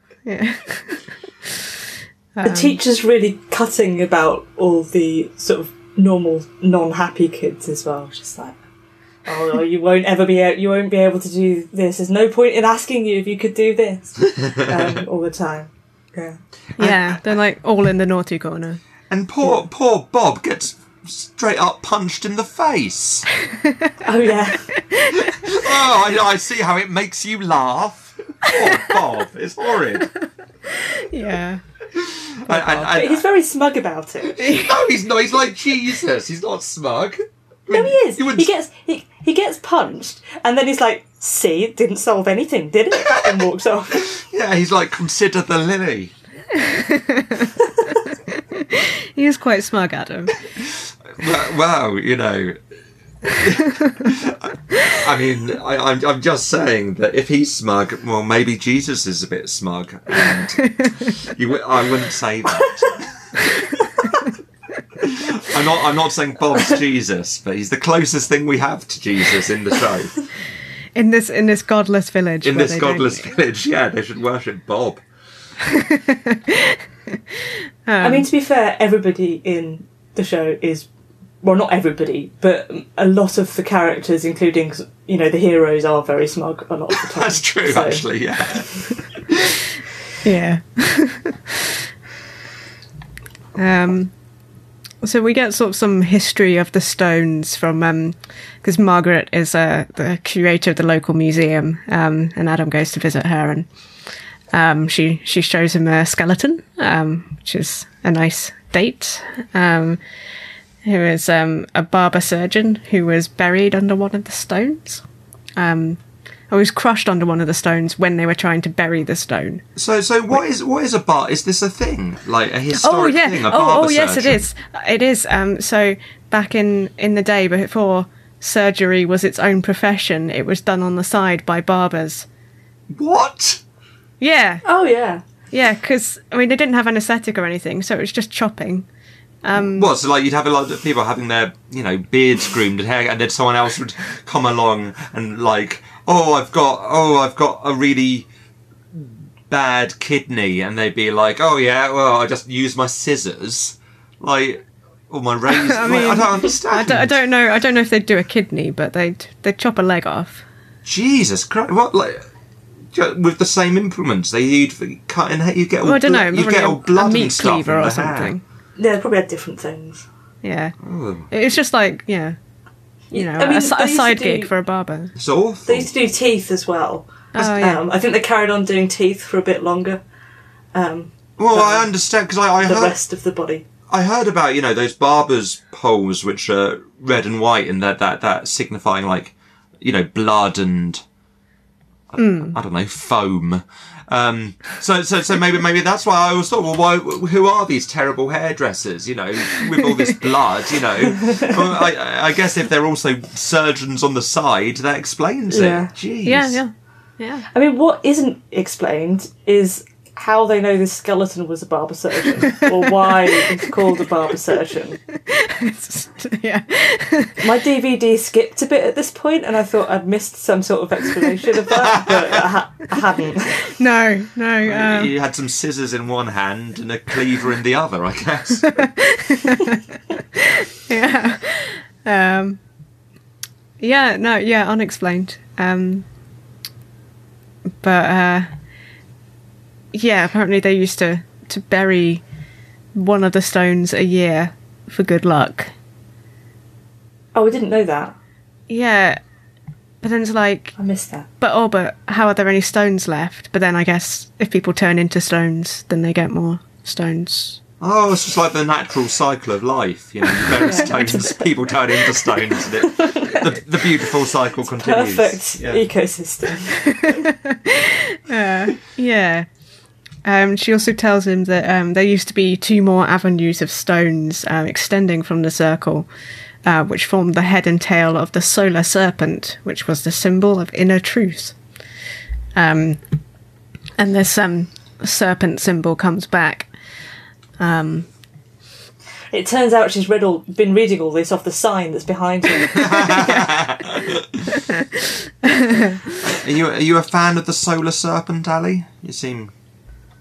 [SPEAKER 1] Yeah.
[SPEAKER 3] The teacher's really cutting about all the sort of normal, non-happy kids as well. Just like, oh, you won't be able to do this. There's no point in asking you if you could do this all the time.
[SPEAKER 1] Yeah, they're like all in the naughty corner.
[SPEAKER 2] And poor Bob gets straight up punched in the face.
[SPEAKER 3] Oh yeah.
[SPEAKER 2] Oh, I see how it makes you laugh. Poor Bob, it's horrid.
[SPEAKER 1] Yeah.
[SPEAKER 3] But he's very smug about it.
[SPEAKER 2] No, he's not. He's like Jesus. He's not smug.
[SPEAKER 3] No, he is. He gets punched, and then he's like, "See, it didn't solve anything, did it?" And walks off.
[SPEAKER 2] Yeah, he's like, "Consider the lily."
[SPEAKER 1] He is quite smug, Adam.
[SPEAKER 2] Well, you know. I mean, I'm just saying that if he's smug, well, maybe Jesus is a bit smug, and I wouldn't say that. I'm not saying Bob's Jesus, but he's the closest thing we have to Jesus in the show.
[SPEAKER 1] In this godless village.
[SPEAKER 2] In this godless village, yeah, they should worship Bob.
[SPEAKER 3] I mean, to be fair, everybody in the show is, well, not everybody, but a lot of the characters, including, the heroes, are very smug a lot of the time.
[SPEAKER 2] That's true, actually, yeah.
[SPEAKER 1] Yeah. So we get sort of some history of the stones from, because Margaret is the curator of the local museum, and Adam goes to visit her, and she shows him a skeleton, which is a nice date. Who is a barber surgeon who was buried under one of the stones. Or was crushed under one of the stones when they were trying to bury the stone.
[SPEAKER 2] So what is a bar? Is this a thing? Like a historic thing? A barber
[SPEAKER 1] yes,
[SPEAKER 2] surgeon?
[SPEAKER 1] it is. It is. So back in the day, before surgery was its own profession, it was done on the side by barbers.
[SPEAKER 2] What?
[SPEAKER 1] Yeah.
[SPEAKER 3] Oh, yeah.
[SPEAKER 1] Yeah, because, they didn't have anaesthetic or anything, so it was just chopping.
[SPEAKER 2] So like you'd have a lot of people having their, beards groomed and hair, and then someone else would come along and like, I've got a really bad kidney, and they'd be like, oh yeah, well, I just use my scissors, like, or my razor. I don't understand.
[SPEAKER 1] I don't know if they'd do a kidney, but they'd chop a leg off.
[SPEAKER 2] Jesus Christ! What, like, with the same implements you'd cut in? You get all
[SPEAKER 1] I don't know.
[SPEAKER 2] You get all blood
[SPEAKER 1] a meat
[SPEAKER 2] and stuff
[SPEAKER 1] cleaver
[SPEAKER 2] in
[SPEAKER 1] or
[SPEAKER 2] the hair.
[SPEAKER 1] something.
[SPEAKER 3] Yeah, they probably had different things.
[SPEAKER 1] Yeah.
[SPEAKER 2] Oh.
[SPEAKER 1] It's just like, a side gig for a barber.
[SPEAKER 2] It's awful.
[SPEAKER 3] They used to do teeth as well. I think they carried on doing teeth for a bit longer.
[SPEAKER 2] Well, I understand, because I
[SPEAKER 3] the
[SPEAKER 2] heard...
[SPEAKER 3] rest of the body.
[SPEAKER 2] I heard about, those barbers' poles which are red and white, and that signifying, like, blood and... I don't know, foam. So maybe that's why I always thought, well, who are these terrible hairdressers, with all this blood, Well, I guess if they're also surgeons on the side, that explains it. Jeez.
[SPEAKER 1] Yeah.
[SPEAKER 3] I mean, what isn't explained is how they know this skeleton was a barber surgeon, or why it's called a barber surgeon.
[SPEAKER 1] Yeah.
[SPEAKER 3] My DVD skipped a bit at this point, and I thought I'd missed some sort of explanation of that, but I hadn't.
[SPEAKER 1] No.
[SPEAKER 2] You had some scissors in one hand and a cleaver in the other, I guess.
[SPEAKER 1] Yeah. Unexplained. But apparently they used to bury one of the stones a year for good luck.
[SPEAKER 3] Oh, I didn't know that.
[SPEAKER 1] Yeah, but then it's like...
[SPEAKER 3] I missed that.
[SPEAKER 1] But how are there any stones left? But then I guess if people turn into stones, then they get more stones.
[SPEAKER 2] Oh, it's just like the natural cycle of life, you bury stones, people turn into stones, and the beautiful cycle continues.
[SPEAKER 3] Perfect ecosystem.
[SPEAKER 1] Yeah. She also tells him that there used to be 2 more avenues of stones extending from the circle, which formed the head and tail of the solar serpent, which was the symbol of inner truth. And this serpent symbol comes back.
[SPEAKER 3] It turns out she's been reading all this off the sign that's behind her.
[SPEAKER 2] Are you a fan of the solar serpent, Ali? You seem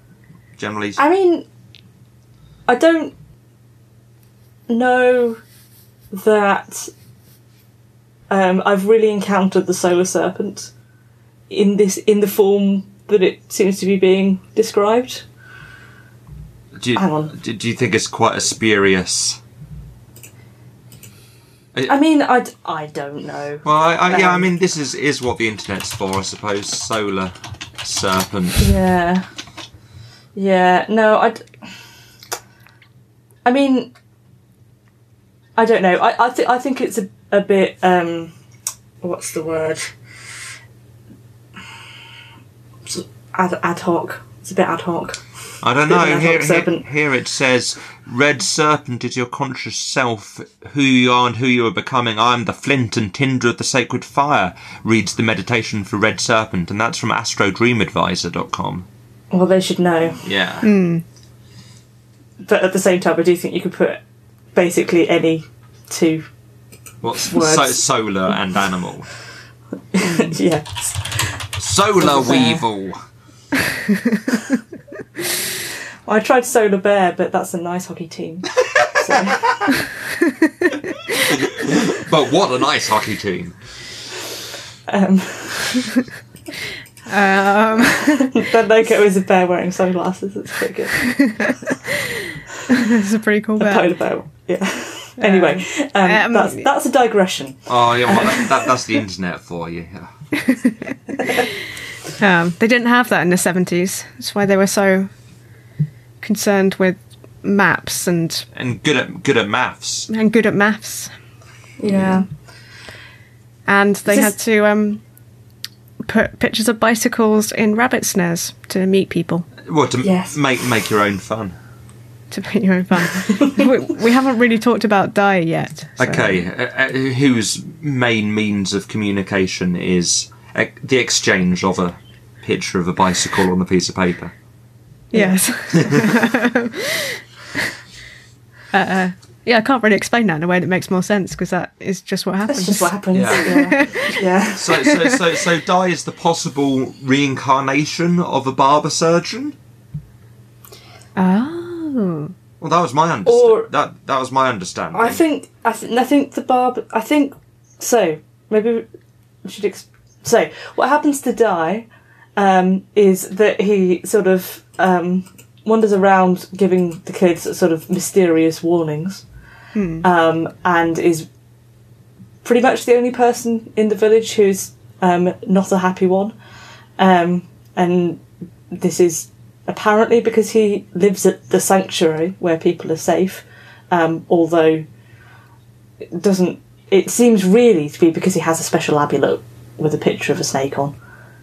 [SPEAKER 2] generally...
[SPEAKER 3] I mean, I don't know that I've really encountered the solar serpent in the form that it seems to be being described. Hang on.
[SPEAKER 2] Do you think it's quite a spurious?
[SPEAKER 3] I mean, I don't know.
[SPEAKER 2] Well, I mean, this is what the internet's for, I suppose. Solar serpent.
[SPEAKER 3] Yeah. No, I mean, I don't know. I think it's a bit. What's the word? Ad hoc. It's a bit ad hoc.
[SPEAKER 2] I don't know.
[SPEAKER 3] Serpent.
[SPEAKER 2] Here it says, "Red serpent is your conscious self, who you are and who you are becoming. I am the flint and tinder of the sacred fire," reads the meditation for red serpent, and that's from astrodreamadvisor.com.
[SPEAKER 3] Well, they should know.
[SPEAKER 2] Yeah.
[SPEAKER 3] But at the same time, I do think you could put basically any two
[SPEAKER 2] What's
[SPEAKER 3] words.
[SPEAKER 2] solar and animal?
[SPEAKER 3] Yes.
[SPEAKER 2] Solar weevil.
[SPEAKER 3] I tried Solar Bear, but that's an ice hockey team. So.
[SPEAKER 2] But what an ice hockey team!
[SPEAKER 3] The logo is a bear wearing sunglasses. It's pretty good.
[SPEAKER 1] It's a pretty cool
[SPEAKER 3] A polar bear. Yeah. Anyway, that's a digression.
[SPEAKER 2] Oh yeah, well, that's the internet for you.
[SPEAKER 1] They didn't have that in the 70s. That's why they were so concerned with maps and
[SPEAKER 2] good at maths.
[SPEAKER 1] good at maths.
[SPEAKER 3] Yeah.
[SPEAKER 1] And they had to put pictures of bicycles in rabbit snares to meet people.
[SPEAKER 2] Well, to
[SPEAKER 3] Yes.
[SPEAKER 2] make your own fun.
[SPEAKER 1] To make your own fun. we haven't really talked about Dye yet. So.
[SPEAKER 2] Okay, whose main means of communication is the exchange of a picture of a bicycle on a piece of paper.
[SPEAKER 1] Yes. Yeah, I can't really explain that in a way that makes more sense because that is just what happens.
[SPEAKER 3] That's just what happens.
[SPEAKER 2] Yeah.
[SPEAKER 3] Yeah.
[SPEAKER 2] So Dye is the possible reincarnation of a barber surgeon.
[SPEAKER 1] Oh.
[SPEAKER 2] Well, that was my that was my understanding.
[SPEAKER 3] I think the barber. I think so. Maybe we should. So what happens to Dye is that he sort of wanders around giving the kids sort of mysterious warnings, and is pretty much the only person in the village who's not a happy one, and this is apparently because he lives at the sanctuary where people are safe, although it seems really to be because he has a special amulet with a picture of a snake on.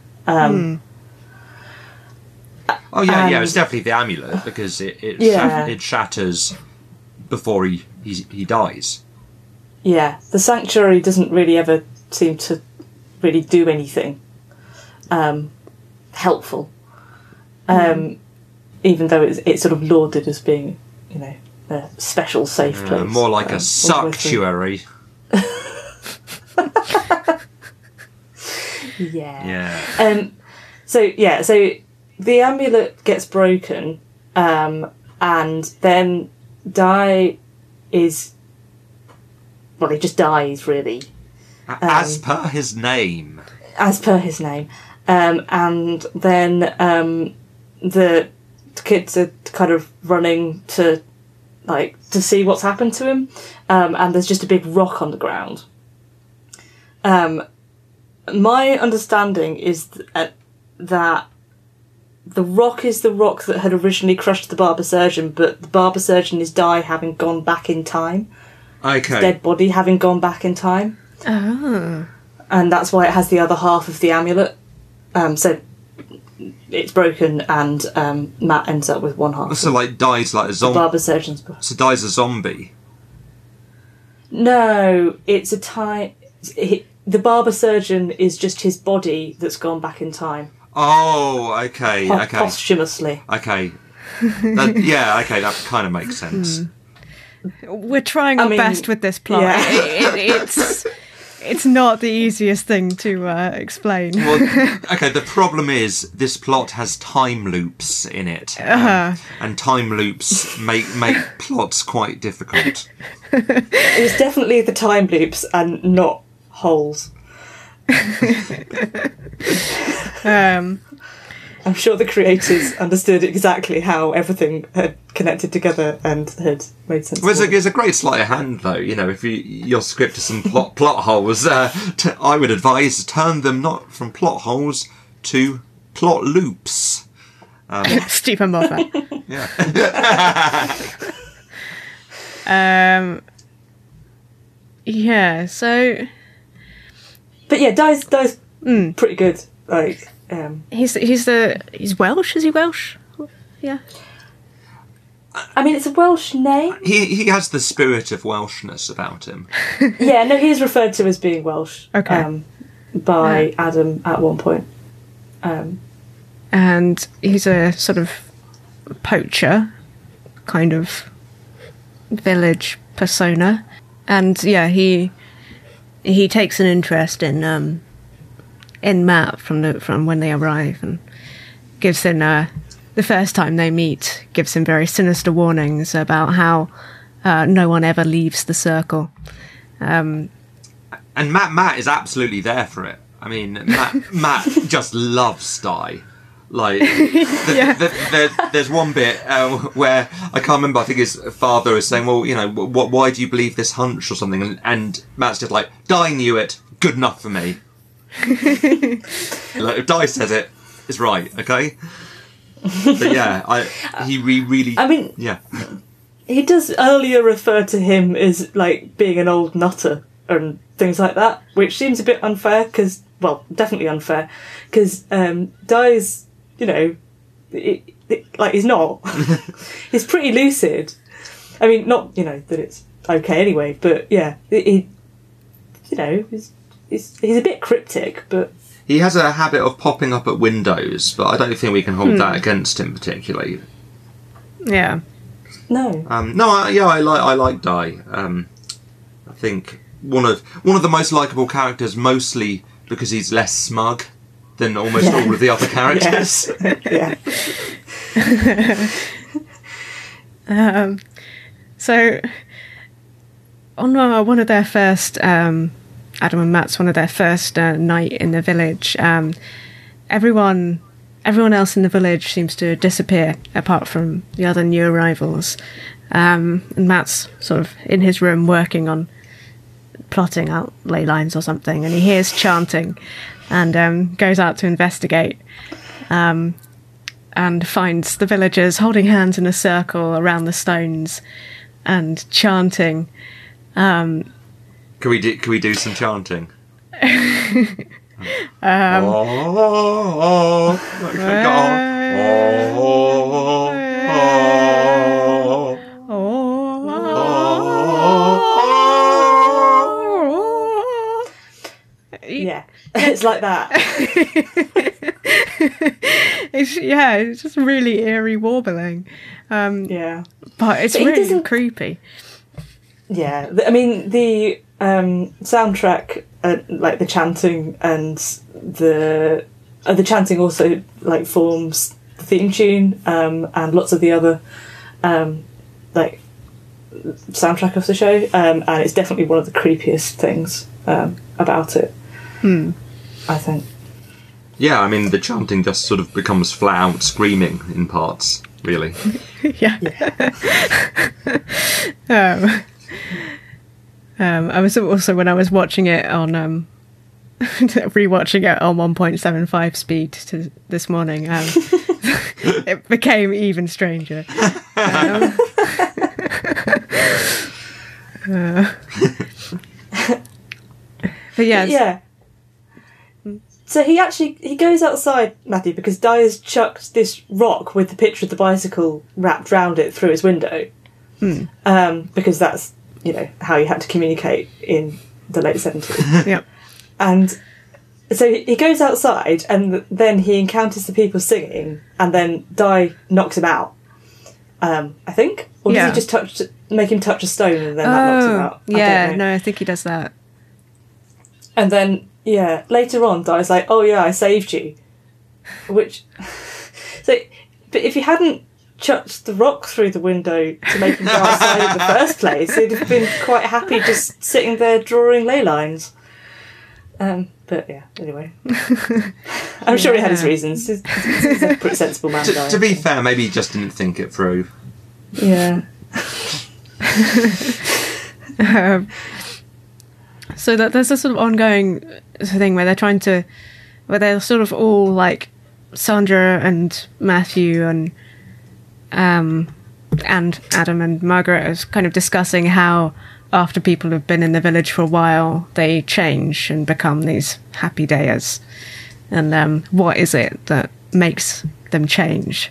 [SPEAKER 2] Oh yeah, it's definitely the amulet because it shatters before he dies.
[SPEAKER 3] Yeah, the sanctuary doesn't really ever seem to really do anything helpful, even though it's sort of lauded as being, a special safe place.
[SPEAKER 2] More like a suctuary.
[SPEAKER 3] Yeah. So the amulet gets broken, and then Dye is. Well, he just dies, really.
[SPEAKER 2] As per his name.
[SPEAKER 3] As per his name. And then the kids are kind of running to see what's happened to him, and there's just a big rock on the ground. My understanding is that the rock is the rock that had originally crushed the barber surgeon, but the barber surgeon is Dye having gone back in time.
[SPEAKER 2] Okay.
[SPEAKER 3] His dead body having gone back in time.
[SPEAKER 1] Oh.
[SPEAKER 3] And that's why it has the other half of the amulet. So it's broken, and Matt ends up with one half.
[SPEAKER 2] So Dye's like a zombie.
[SPEAKER 3] Barber surgeon's body.
[SPEAKER 2] So Dye's a zombie.
[SPEAKER 3] No, it's a time. The barber surgeon is just his body that's gone back in time.
[SPEAKER 2] Oh, okay, okay.
[SPEAKER 3] Posthumously.
[SPEAKER 2] Okay. That kind of makes sense.
[SPEAKER 1] We're trying our best with this plot.
[SPEAKER 3] Yeah.
[SPEAKER 1] it's not the easiest thing to explain.
[SPEAKER 2] Well, okay, the problem is this plot has time loops in it. And time loops make plots quite difficult.
[SPEAKER 3] It was definitely the time loops and not holes. I'm sure the creators understood exactly how everything had connected together and had made sense.
[SPEAKER 2] Well, it's a great sleight of hand, though. You know, if your script has some plot holes, I would advise turn them not from plot holes to plot loops.
[SPEAKER 1] Stephen Moffat.
[SPEAKER 2] Yeah.
[SPEAKER 1] Yeah. So.
[SPEAKER 3] But yeah, Dai's pretty good. Like.
[SPEAKER 1] He's Welsh. Is he Welsh? Yeah.
[SPEAKER 3] I mean, it's a Welsh name.
[SPEAKER 2] He has the spirit of Welshness about him.
[SPEAKER 3] Yeah, no, he's referred to as being Welsh.
[SPEAKER 1] Okay.
[SPEAKER 3] By Adam at one point.
[SPEAKER 1] And he's a sort of poacher, kind of village persona, and yeah, he takes an interest in Matt from when they arrive, and gives him the first time they meet, gives him very sinister warnings about how no one ever leaves the circle.
[SPEAKER 2] And Matt is absolutely there for it. I mean, Matt just loves Dai. Like, there's one bit where I can't remember. I think his father is saying, "Well, you know, why do you believe this hunch or something?" And Matt's just like, "Dai knew it. Good enough for me." Like, if Dai says it, it's right. Okay. But yeah, he really. I mean, yeah.
[SPEAKER 3] He does earlier refer to him as like being an old nutter and things like that, which seems a bit unfair because, well, definitely unfair because Dai's, you know, like he's not. He's pretty lucid. I mean, not, you know, that it's okay anyway, but yeah, he you know, he's a bit cryptic, but
[SPEAKER 2] he has a habit of popping up at windows, but I don't think we can hold that against him particularly.
[SPEAKER 1] Yeah.
[SPEAKER 3] No.
[SPEAKER 2] I like Dai. I think one of the most likable characters, mostly because he's less smug than almost all of the other characters.
[SPEAKER 3] Yeah.
[SPEAKER 1] So on one of their first Adam and Matt's one of their first night in the village, everyone else in the village seems to disappear apart from the other new arrivals, and Matt's sort of in his room working on plotting out ley lines or something, and he hears chanting and goes out to investigate, and finds the villagers holding hands in a circle around the stones and chanting. Can
[SPEAKER 2] we do some chanting?
[SPEAKER 3] Yeah, it's like that.
[SPEAKER 1] It's just really eerie warbling.
[SPEAKER 3] Yeah,
[SPEAKER 1] but it's really creepy.
[SPEAKER 3] Yeah, I mean the soundtrack, like the chanting and the chanting also like forms the theme tune, and lots of the other like soundtrack of the show, and it's definitely one of the creepiest things about it. I think.
[SPEAKER 2] Yeah, I mean the chanting just sort of becomes flat out screaming in parts, really.
[SPEAKER 1] Yeah. I was also, when I was watching it on rewatching it on 1.75 speed this morning, it became even stranger. But yeah.
[SPEAKER 3] So he goes outside, Matthew, because Dai has chucked this rock with the picture of the bicycle wrapped round it through his window. Because that's, you know, how you had to communicate in the late 70s.
[SPEAKER 1] Yep.
[SPEAKER 3] And so he goes outside, and then he encounters the people singing, and then Dai knocks him out, I think? Or does he just make him touch a stone and then that knocks him out?
[SPEAKER 1] I think he does that.
[SPEAKER 3] And then, later on, Di's like, oh yeah, I saved you. Which... So, but if you hadn't chucked the rock through the window to make him go outside in the first place, he'd have been quite happy just sitting there drawing ley lines. But yeah, anyway. I'm sure he had his reasons. He's a pretty sensible man.
[SPEAKER 2] To be fair, maybe he just didn't think it through.
[SPEAKER 3] Yeah.
[SPEAKER 1] So that there's a sort of ongoing thing where they're sort of all like Sandra and Matthew and Adam and Margaret is kind of discussing how after people have been in the village for a while, they change and become these happy dayers. And what is it that makes them change?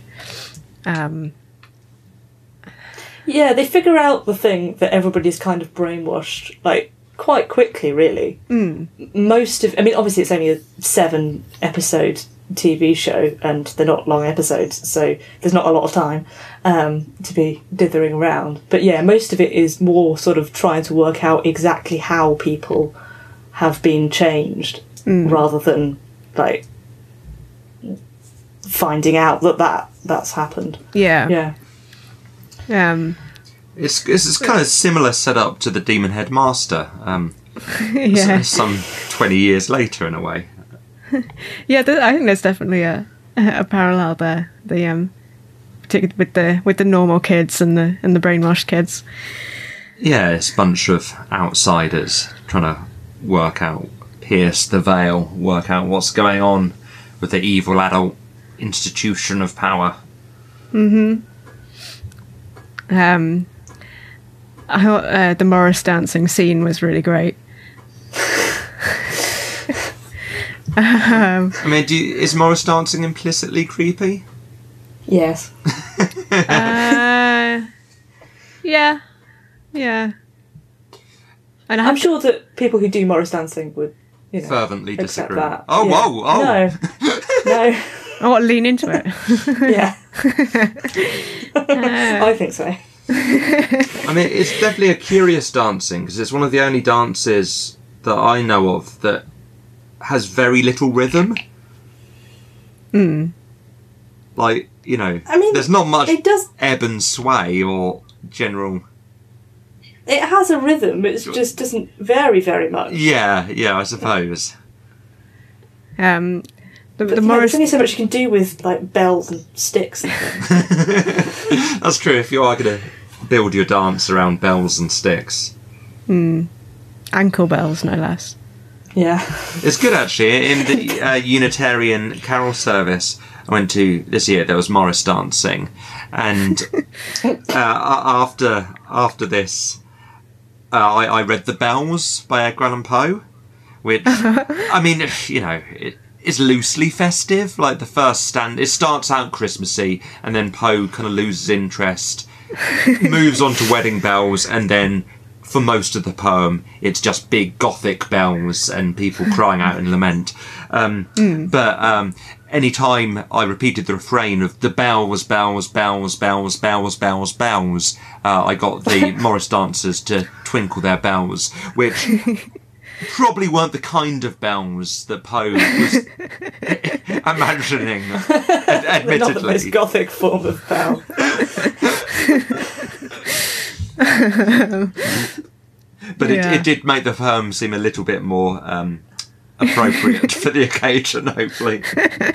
[SPEAKER 3] Yeah, they figure out the thing that everybody's kind of brainwashed, like, quite quickly, really. Obviously it's only a 7-episode TV show, and they're not long episodes, so there's not a lot of time to be dithering around. But yeah, most of it is more sort of trying to work out exactly how people have been changed, rather than, like, finding out that's happened.
[SPEAKER 1] Yeah.
[SPEAKER 2] It's kind of similar setup to the Demon Headmaster. Some 20 years later, in a way.
[SPEAKER 1] Yeah, I think there's definitely a parallel there. Particularly with the normal kids and the brainwashed kids.
[SPEAKER 2] Yeah, it's a bunch of outsiders trying to pierce the veil, work out what's going on with the evil adult institution of power.
[SPEAKER 1] I thought the Morris dancing scene was really great.
[SPEAKER 2] Is Morris dancing implicitly creepy?
[SPEAKER 3] Yes.
[SPEAKER 1] Yeah. And
[SPEAKER 3] I'm sure that people who do Morris dancing would,
[SPEAKER 2] fervently
[SPEAKER 3] accept
[SPEAKER 2] disagree.
[SPEAKER 3] that.
[SPEAKER 2] Oh,
[SPEAKER 3] Yeah.
[SPEAKER 2] whoa, oh.
[SPEAKER 3] No.
[SPEAKER 1] I want to lean into it.
[SPEAKER 3] Yeah. I think so.
[SPEAKER 2] It's definitely a curious dancing, because it's one of the only dances that I know of that has very little rhythm. Like, there's not much ebb and sway or general...
[SPEAKER 3] It has a rhythm, it just doesn't vary very much.
[SPEAKER 2] Yeah, I suppose.
[SPEAKER 3] There's only so much you can do with, like, bells and sticks and things.
[SPEAKER 2] That's true, if you are going to build your dance around bells and sticks.
[SPEAKER 1] Ankle bells, no less.
[SPEAKER 3] Yeah.
[SPEAKER 2] It's good, actually. In the Unitarian carol service I went to this year, there was Morris dancing. And after this, I read The Bells by Edgar Allan Poe, which, it's loosely festive. Like, the first stand, it starts out Christmassy, and then Poe kind of loses interest, moves on to wedding bells, and then for most of the poem it's just big gothic bells and people crying out in lament. But any time I repeated the refrain of the bells, bells, bells, bells, bells, bells, bells, I got the Morris dancers to twinkle their bells, which probably weren't the kind of bells that Poe was imagining, admittedly.
[SPEAKER 3] Not the most gothic form of bell.
[SPEAKER 2] But it did make the poem seem a little bit more appropriate for the occasion, hopefully.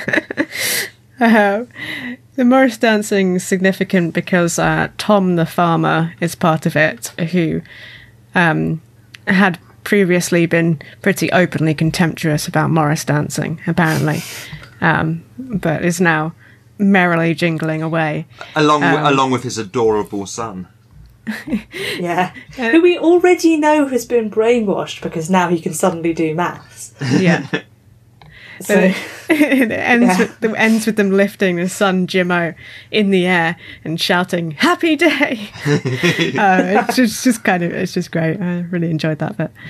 [SPEAKER 1] The Morris dancing is significant because Tom the farmer is part of it, who had previously been pretty openly contemptuous about Morris dancing, apparently, but is now merrily jingling away.
[SPEAKER 2] Along with his adorable son.
[SPEAKER 3] Yeah. Who we already know has been brainwashed because now he can suddenly do maths.
[SPEAKER 1] Yeah. So it ends with them lifting his son Jimmo in the air and shouting "Happy Day!" It's just great. I really enjoyed that bit.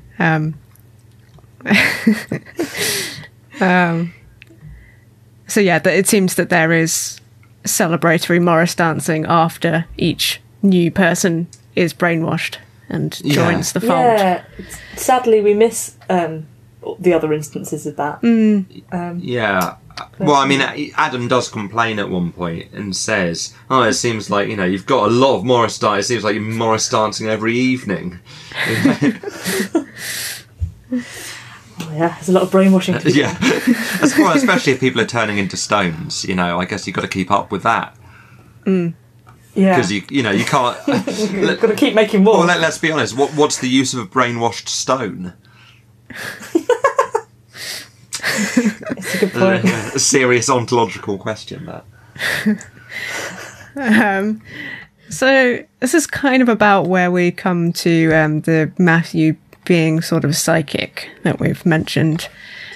[SPEAKER 1] So yeah, it seems that there is celebratory Morris dancing after each new person is brainwashed and joins the fold.
[SPEAKER 3] Yeah, sadly we miss the other instances of that.
[SPEAKER 2] Yeah. Well, I mean, Adam does complain at one point and says, "Oh, it seems like, you know, you've got a lot of Morris dancing. It seems like you're Morris dancing every evening."
[SPEAKER 3] Yeah, there's a lot of brainwashing to do.
[SPEAKER 2] Yeah. As well, especially if people are turning into stones, you know, I guess you've got to keep up with that.
[SPEAKER 3] Yeah.
[SPEAKER 2] Because, you know, you can't...
[SPEAKER 3] You've got to keep making more.
[SPEAKER 2] Well, let's be honest. What's the use of a brainwashed stone?
[SPEAKER 3] It's a good point.
[SPEAKER 2] A serious ontological question, that.
[SPEAKER 1] So this is kind of about where we come to the Matthew being sort of psychic that we've mentioned.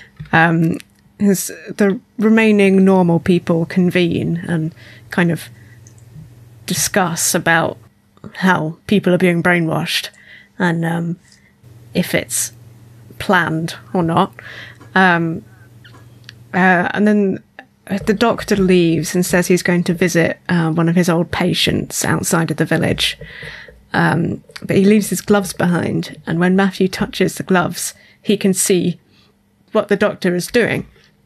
[SPEAKER 1] As the remaining normal people convene and kind of discuss about how people are being brainwashed and if it's planned or not. And then the doctor leaves and says he's going to visit one of his old patients outside of the village. But he leaves his gloves behind, and when Matthew touches the gloves, he can see what the doctor is doing.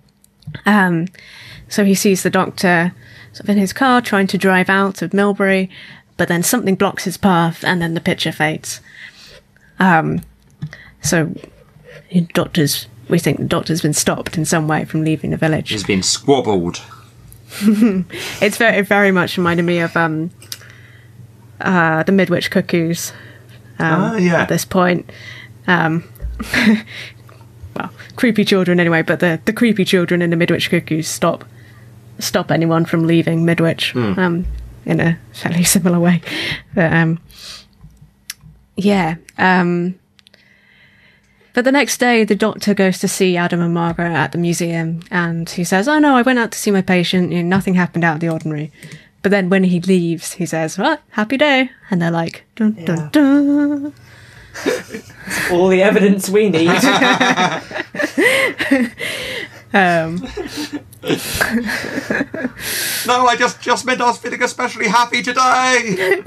[SPEAKER 1] So he sees the doctor sort of in his car trying to drive out of Millbury, but then something blocks his path, and then the picture fades. So we think the doctor's been stopped in some way from leaving the village.
[SPEAKER 2] He's been squabbled.
[SPEAKER 1] It's very, very much reminded me of the Midwich Cuckoos. At this point, well, creepy children anyway. But the creepy children in the Midwich Cuckoos stop anyone from leaving Midwich in a fairly similar way. But But the next day, the doctor goes to see Adam and Margaret at the museum, and he says, "Oh no, I went out to see my patient. You know, nothing happened out of the ordinary." But then when he leaves, he says, "Well, happy day," and they're like, "Dun dun dun."
[SPEAKER 3] All the evidence we need.
[SPEAKER 2] No, I just meant I was feeling especially happy today.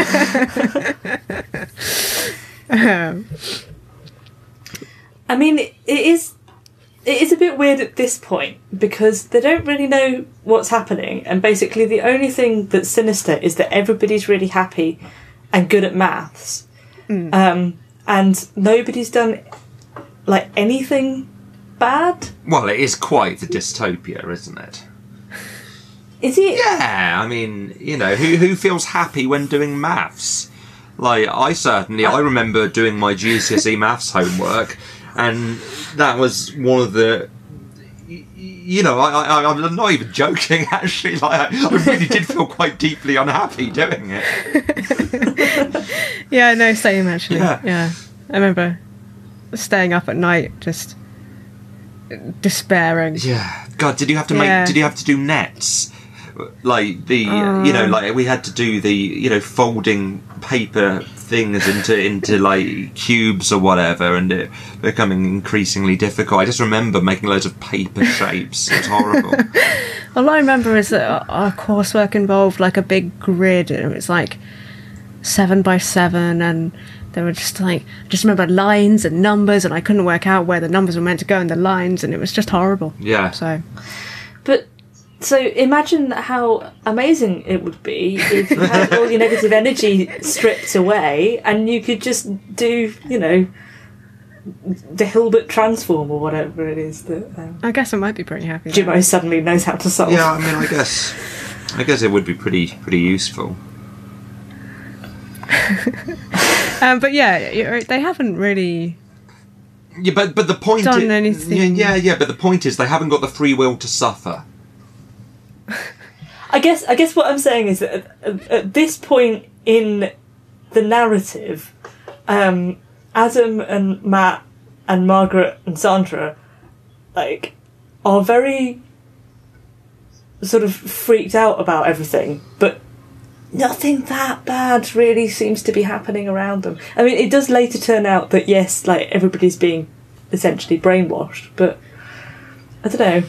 [SPEAKER 3] I mean, it is a bit weird at this point because they don't really know what's happening, and basically the only thing that's sinister is that everybody's really happy and good at maths, and nobody's done like anything bad.
[SPEAKER 2] Well, it is quite the dystopia, isn't it?
[SPEAKER 3] Is it?
[SPEAKER 2] Yeah, I mean, you know, who feels happy when doing maths? Like, I remember doing my GCSE maths homework, and that was one of the, you know, I'm not even joking, actually. Like, I really did feel quite deeply unhappy doing it.
[SPEAKER 1] Yeah, no, same, actually.
[SPEAKER 2] Yeah.
[SPEAKER 1] I remember staying up at night, just despairing.
[SPEAKER 2] Yeah. God, did you have to do nets? Like the, you know, like we had to do the, you know, folding paper things into like cubes or whatever, and it becoming increasingly difficult. I just remember making loads of paper shapes. It was horrible.
[SPEAKER 1] All I remember is that our coursework involved like a big grid, and it was like 7x7, and they were just like, I just remember lines and numbers, and I couldn't work out where the numbers were meant to go in the lines, and it was just horrible.
[SPEAKER 2] Yeah.
[SPEAKER 3] So imagine how amazing it would be if you had all your negative energy stripped away and you could just do, you know, the Hilbert transform or whatever it is that
[SPEAKER 1] I guess I might be pretty happy.
[SPEAKER 3] Jimmo suddenly knows how to solve.
[SPEAKER 2] Yeah, I mean, I guess it would be pretty useful.
[SPEAKER 1] But yeah, they haven't really.
[SPEAKER 2] Yeah, but the point
[SPEAKER 1] done anything.
[SPEAKER 2] Yeah, but the point is they haven't got the free will to suffer.
[SPEAKER 3] I guess what I'm saying is that at this point in the narrative, Adam and Matt and Margaret and Sandra, like, are very sort of freaked out about everything, but nothing that bad really seems to be happening around them. I mean, it does later turn out that yes, like, everybody's being essentially brainwashed, but I don't know.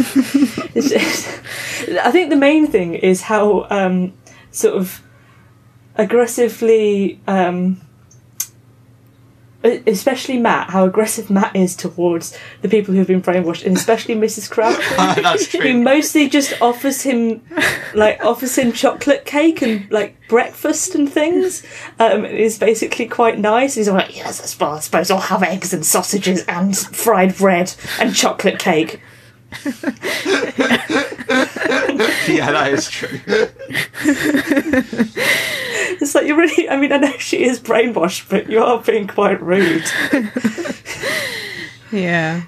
[SPEAKER 3] I think the main thing is how sort of aggressively especially Matt, how aggressive Matt is towards the people who've been brainwashed, and especially Mrs. Crabtree.
[SPEAKER 2] That's true.
[SPEAKER 3] Who mostly just offers him chocolate cake and like breakfast and things. Is basically quite nice. He's all like, yes, I suppose I'll have eggs and sausages and fried bread and chocolate cake.
[SPEAKER 2] Yeah, that is true.
[SPEAKER 3] It's like, you're really, I mean, I know she is brainwashed, but you are being quite rude.
[SPEAKER 1] Yeah.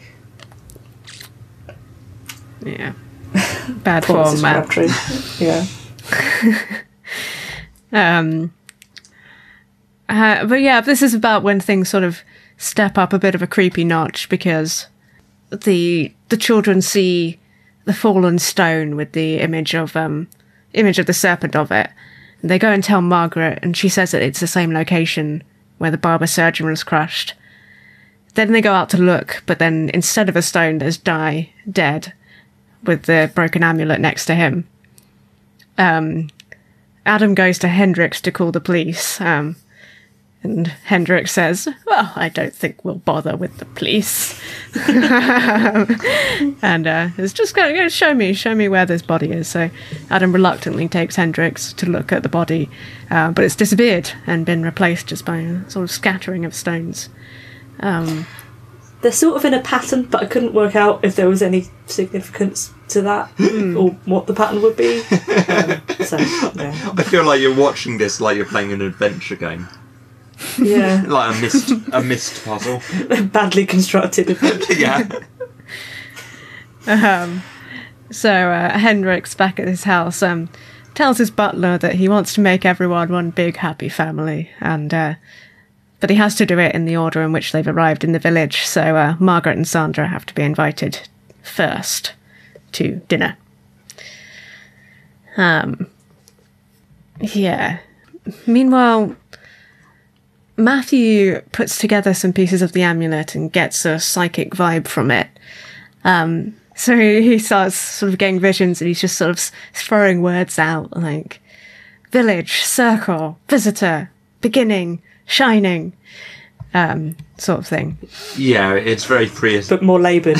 [SPEAKER 1] Yeah. Bad
[SPEAKER 3] Poor
[SPEAKER 1] form,
[SPEAKER 3] Mrs.
[SPEAKER 1] Matt.
[SPEAKER 3] Crabtree. Yeah.
[SPEAKER 1] But yeah, this is about when things sort of step up a bit of a creepy notch, because the children see the fallen stone with the image of the serpent of it. And they go and tell Margaret, and she says that it's the same location where the barber surgeon was crushed. Then they go out to look, but then instead of a stone, there's Di dead with the broken amulet next to him. Adam goes to Hendrix to call the police, and Hendrix says, well, I don't think we'll bother with the police. And it's just going to show me where this body is. So Adam reluctantly takes Hendrix to look at the body, but it's disappeared and been replaced just by a sort of scattering of stones.
[SPEAKER 3] They're sort of in a pattern, but I couldn't work out if there was any significance to that or what the pattern would be. So, yeah.
[SPEAKER 2] I feel like you're watching this like you're playing an adventure game.
[SPEAKER 3] Yeah.
[SPEAKER 2] Like a mist puzzle.
[SPEAKER 3] Badly constructed adventure.
[SPEAKER 2] Yeah.
[SPEAKER 1] So Hendrix, back at his house, tells his butler that he wants to make everyone one big happy family, and but he has to do it in the order in which they've arrived in the village. So Margaret and Sandra have to be invited first to dinner. Yeah. Meanwhile, Matthew puts together some pieces of the amulet and gets a psychic vibe from it. So he starts sort of getting visions, and he's just sort of throwing words out like village, circle, visitor, beginning, shining, sort of thing.
[SPEAKER 2] Yeah, it's very Prius.
[SPEAKER 3] But more laboured.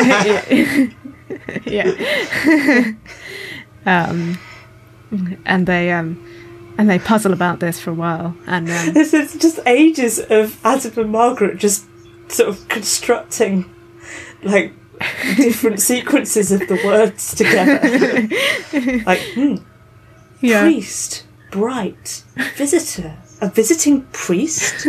[SPEAKER 1] Yeah. And they puzzle about this for a while, and
[SPEAKER 3] It's just ages of Adam and Margaret just sort of constructing like different sequences of the words together. Like,
[SPEAKER 1] yeah.
[SPEAKER 3] priest, bright, visitor, a visiting priest.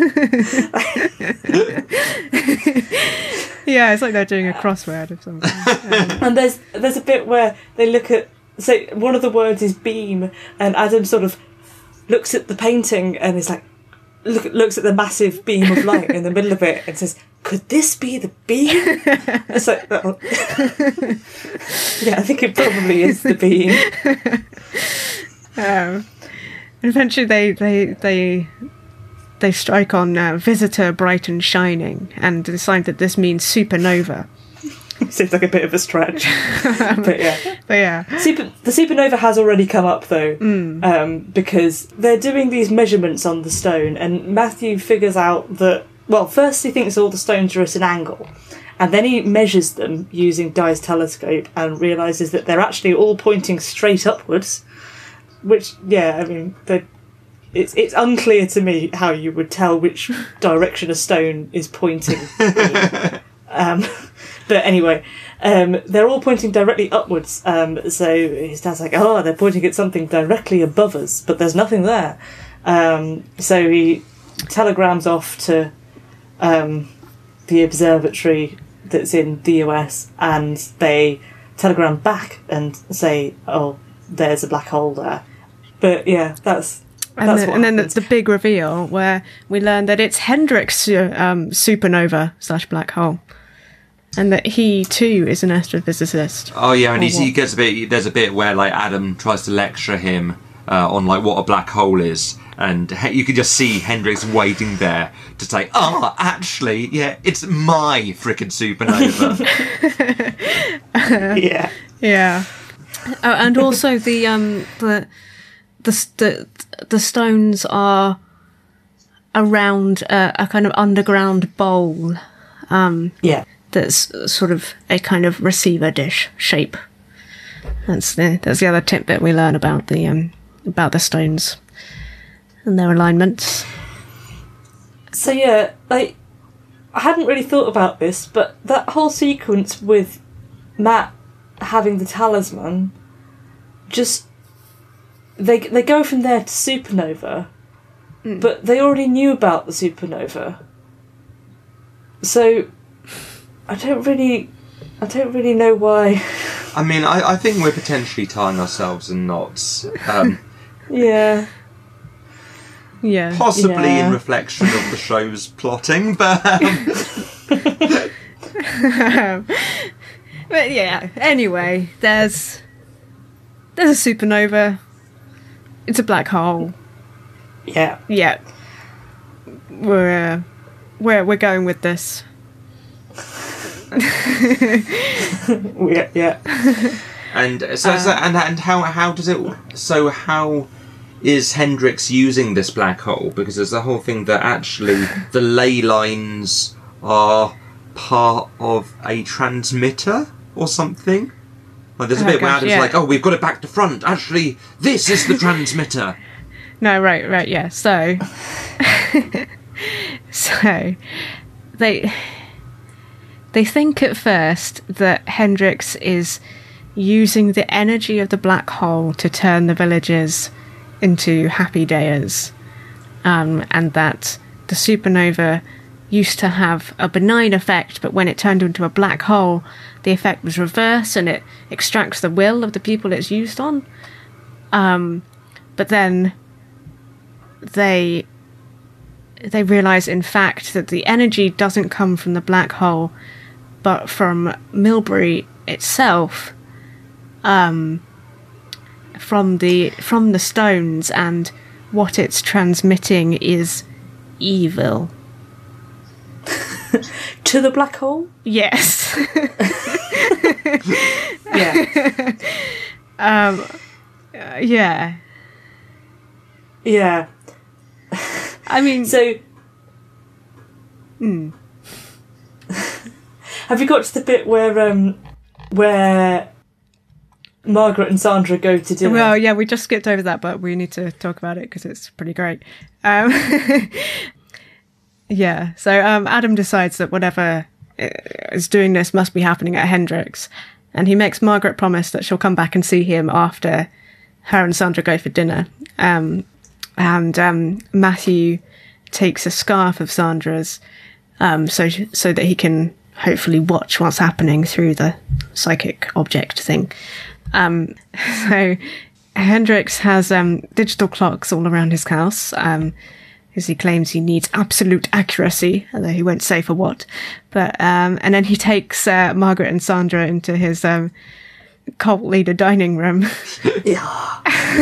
[SPEAKER 1] Yeah, it's like they're doing a crossword or something.
[SPEAKER 3] And there's a bit where they look at, so one of the words is beam, and Adam sort of looks at the painting and is like, looks at the massive beam of light in the middle of it and says, could this be the beam? It's like, oh. Yeah, I think it probably is the beam.
[SPEAKER 1] Eventually they strike on visitor, bright and shining, and decide that this means supernova.
[SPEAKER 3] Seems like a bit of a stretch. But yeah.
[SPEAKER 1] The
[SPEAKER 3] The supernova has already come up though, because they're doing these measurements on the stone, and Matthew figures out that, well, first he thinks all the stones are at an angle, and then he measures them using Di's telescope and realises that they're actually all pointing straight upwards, which, yeah, I mean, it's unclear to me how you would tell which direction a stone is pointing. But anyway, they're all pointing directly upwards. So his dad's like, oh, they're pointing at something directly above us, but there's nothing there. So he telegrams off to the observatory that's in the US, and they telegram back and say, oh, there's a black hole there. But yeah, that's what
[SPEAKER 1] then
[SPEAKER 3] happens.
[SPEAKER 1] the big reveal where we learn that it's Hendrix supernova / black hole. And that he too is an astrophysicist.
[SPEAKER 2] Oh yeah, and he gets a bit. There's a bit where like Adam tries to lecture him on like what a black hole is, and you can just see Hendrix waiting there to say, "Oh, actually, yeah, it's my frickin' supernova."
[SPEAKER 3] Yeah.
[SPEAKER 1] Yeah. And also the stones are around a kind of underground bowl. That's sort of a kind of receiver dish shape. That's the other tidbit we learn about the stones and their alignments.
[SPEAKER 3] So yeah, like, I hadn't really thought about this, but that whole sequence with Matt having the talisman, just they go from there to supernova, but they already knew about the supernova. So I don't really know why.
[SPEAKER 2] I mean, I think we're potentially tying ourselves in knots.
[SPEAKER 3] Yeah.
[SPEAKER 1] Yeah.
[SPEAKER 2] Possibly in reflection of the show's plotting, but...
[SPEAKER 1] But yeah, anyway, there's a supernova. It's a black hole.
[SPEAKER 3] Yeah.
[SPEAKER 1] Yeah. We're going with this.
[SPEAKER 3] Yeah.
[SPEAKER 2] And and how does it? So how is Hendrix using this black hole? Because there's the whole thing that actually the ley lines are part of a transmitter or something. Like there's a bit where Adam's like, "Oh, we've got it back to front. Actually, this is the transmitter."
[SPEAKER 1] No, right, yeah. So, they think at first that Hendrix is using the energy of the black hole to turn the villagers into happy dayers, and that the supernova used to have a benign effect, but when it turned into a black hole, the effect was reversed and it extracts the will of the people it's used on. But then they realise, in fact, that the energy doesn't come from the black hole, but from Milbury itself, from the stones, and what it's transmitting is evil.
[SPEAKER 3] To the black hole?
[SPEAKER 1] Yes.
[SPEAKER 3] Yeah.
[SPEAKER 1] Yeah.
[SPEAKER 3] Yeah.
[SPEAKER 1] I mean...
[SPEAKER 3] So... Have you got to the bit where Margaret and Sandra go to dinner?
[SPEAKER 1] Well, yeah, we just skipped over that, but we need to talk about it because it's pretty great. Yeah, so Adam decides that whatever is doing this must be happening at Hendrix, and he makes Margaret promise that she'll come back and see him after her and Sandra go for dinner. And Matthew takes a scarf of Sandra's so that he can hopefully watch what's happening through the psychic object thing. So Hendrix has digital clocks all around his house, because he claims he needs absolute accuracy, although he won't say for what. But and then he takes Margaret and Sandra into his cult leader dining room.
[SPEAKER 3] Yeah.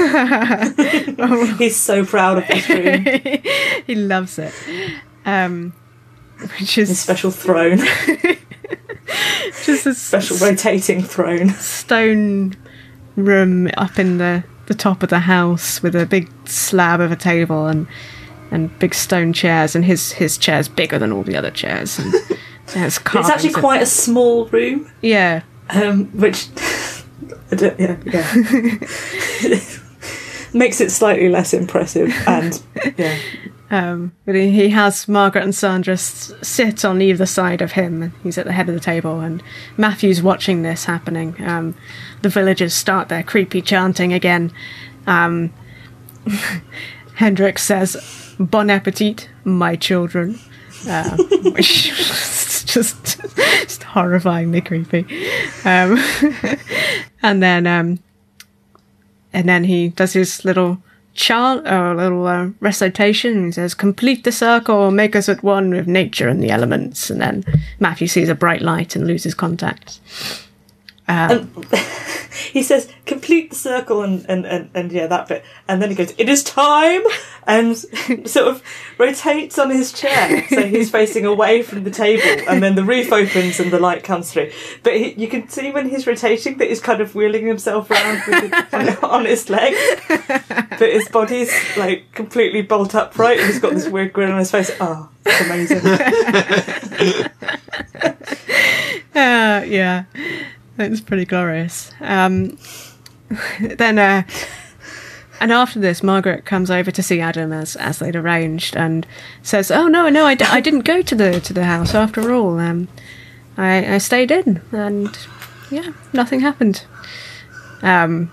[SPEAKER 3] He's so proud of this room.
[SPEAKER 1] He loves it. Which is
[SPEAKER 3] his special throne.
[SPEAKER 1] Just a
[SPEAKER 3] special rotating throne.
[SPEAKER 1] Stone room up in the top of the house with a big slab of a table and big stone chairs, and his chair's bigger than all the other chairs. And it's
[SPEAKER 3] actually quite a small room.
[SPEAKER 1] Yeah.
[SPEAKER 3] Which makes it slightly less impressive, and yeah.
[SPEAKER 1] But he has Margaret and Sandra sit on either side of him. He's at the head of the table, and Matthew's watching this happening. The villagers start their creepy chanting again. Hendrix says, "Bon appetit, my children," which is just horrifyingly creepy. And then he does his little chant, or a little recitation. He says, "Complete the circle, make us at one with nature and the elements." And then Matthew sees a bright light and loses contact.
[SPEAKER 3] he says, complete the circle and yeah, that bit. And then he goes, it is time! And sort of rotates on his chair. So he's facing away from the table. And then the roof opens and the light comes through. But you can see when he's rotating that he's kind of wheeling himself around on his legs. But his body's like completely bolt upright and he's got this weird grin on his face. Oh, it's amazing.
[SPEAKER 1] Yeah, it's pretty glorious. Then, and after this, Margaret comes over to see Adam as they'd arranged, and says, "Oh no, I didn't go to the house after all. I stayed in, and yeah, nothing happened." And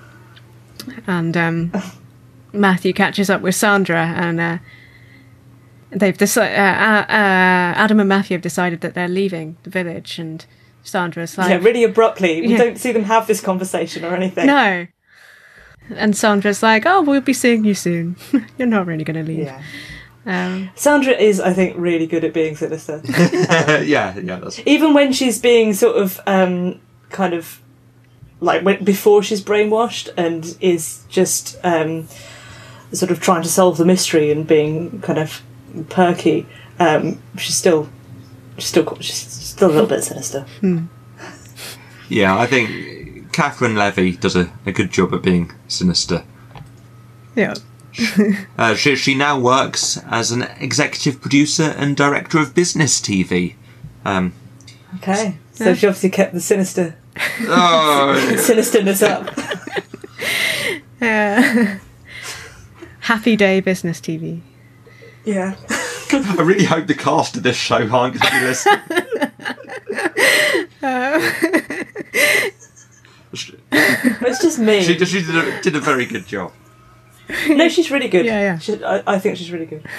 [SPEAKER 1] Matthew catches up with Sandra, and they've decided. Adam and Matthew have decided that they're leaving the village, and Sandra's like,
[SPEAKER 3] yeah, really abruptly. We don't see them have this conversation or anything.
[SPEAKER 1] No. And Sandra's like, "Oh, we'll be seeing you soon. You're not really going to leave."
[SPEAKER 3] Yeah. Sandra is, I think, really good at being sinister.
[SPEAKER 2] Yeah. That's...
[SPEAKER 3] Even when she's being sort of kind of like before she's brainwashed and is just sort of trying to solve the mystery and being kind of perky, she's still a little bit sinister.
[SPEAKER 2] Yeah, I think Catherine Levy does a good job at being sinister.
[SPEAKER 1] Yeah.
[SPEAKER 2] She now works as an executive producer and director of business TV.
[SPEAKER 3] Okay, so she obviously kept the sinisterness up.
[SPEAKER 1] Happy Day Business TV.
[SPEAKER 3] Yeah.
[SPEAKER 2] I really hope the cast of this show aren't going to be listening.
[SPEAKER 3] It's just me.
[SPEAKER 2] She did a very good job.
[SPEAKER 3] No, she's really good.
[SPEAKER 1] Yeah.
[SPEAKER 3] I think she's really good.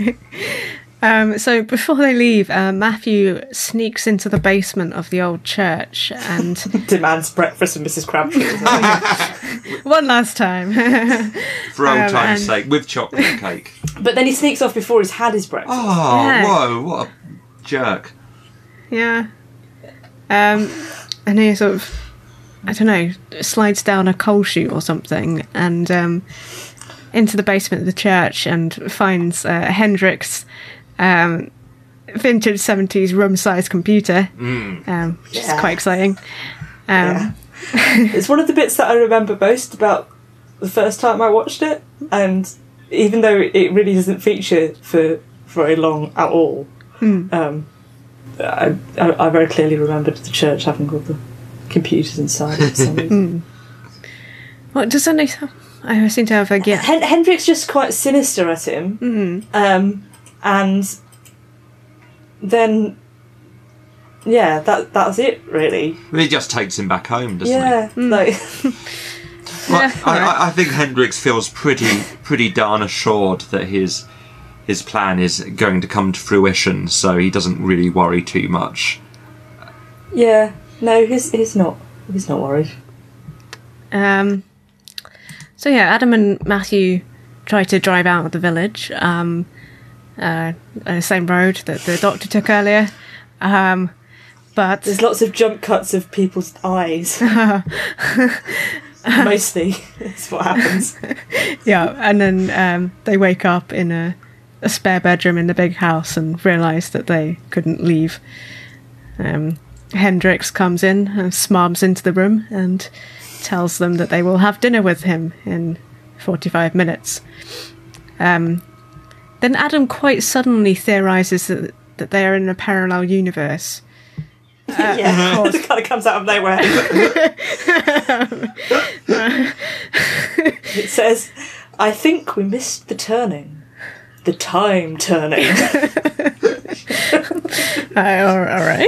[SPEAKER 1] So before they leave, Matthew sneaks into the basement of the old church and
[SPEAKER 3] demands breakfast from Mrs. Crabtree.
[SPEAKER 1] one last time.
[SPEAKER 2] For old time's sake, with chocolate cake.
[SPEAKER 3] But then he sneaks off before he's had his breakfast.
[SPEAKER 2] Oh,
[SPEAKER 1] Yeah.
[SPEAKER 2] whoa, what a jerk.
[SPEAKER 1] Yeah. And he sort of, I don't know, slides down a coal chute or something and into the basement of the church and finds Hendrix vintage 70s room-sized computer, which is quite exciting.
[SPEAKER 3] It's one of the bits that I remember most about the first time I watched it, and even though it really doesn't feature for very long at all, I very clearly remembered the church having all the computers inside for some reason.
[SPEAKER 1] What does that make? I seem to have forget.
[SPEAKER 3] Hendrix just quite sinister at him, and then that's it really.
[SPEAKER 2] He just takes him back home, doesn't he?
[SPEAKER 3] Like.
[SPEAKER 2] Well, I think Hendrix feels pretty darn assured that his plan is going to come to fruition, so he doesn't really worry too much.
[SPEAKER 3] Yeah, no, he's not worried.
[SPEAKER 1] So yeah, Adam and Matthew try to drive out of the village, same road that the doctor took earlier, but
[SPEAKER 3] there's lots of jump cuts of people's eyes. Mostly, that's what happens.
[SPEAKER 1] Yeah, and then they wake up in a spare bedroom in the big house and realise that they couldn't leave. Hendrix comes in and smarms into the room and tells them that they will have dinner with him in 45 minutes. Then Adam quite suddenly theorises that they are in a parallel universe.
[SPEAKER 3] Yeah, of course. It kind of comes out of nowhere. It says, "I think we missed the turning. The time turning."
[SPEAKER 1] All right.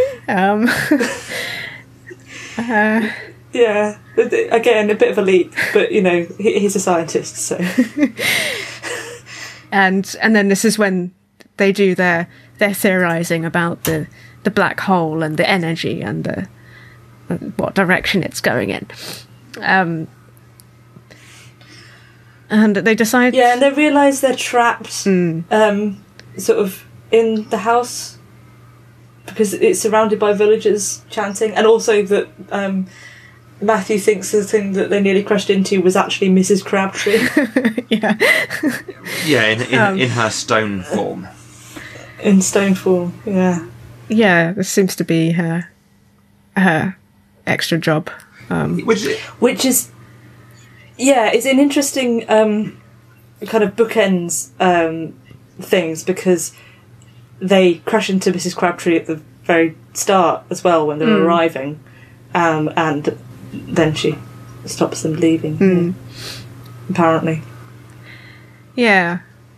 [SPEAKER 3] Yeah, again, a bit of a leap, but he's a scientist, so.
[SPEAKER 1] And then this is when they do their theorising about the black hole and the energy and what direction it's going in. And they decide...
[SPEAKER 3] Yeah, and they realise they're trapped sort of in the house because it's surrounded by villagers chanting, and also that Matthew thinks the thing that they nearly crashed into was actually Mrs. Crabtree.
[SPEAKER 1] Yeah.
[SPEAKER 2] Yeah, in her stone form.
[SPEAKER 3] In stone form, yeah.
[SPEAKER 1] Yeah, this seems to be her extra job.
[SPEAKER 3] Which is, yeah, it's an interesting kind of bookends things, because they crash into Mrs. Crabtree at the very start as well when they're arriving, and then she stops them leaving. Yeah, apparently.
[SPEAKER 1] Yeah.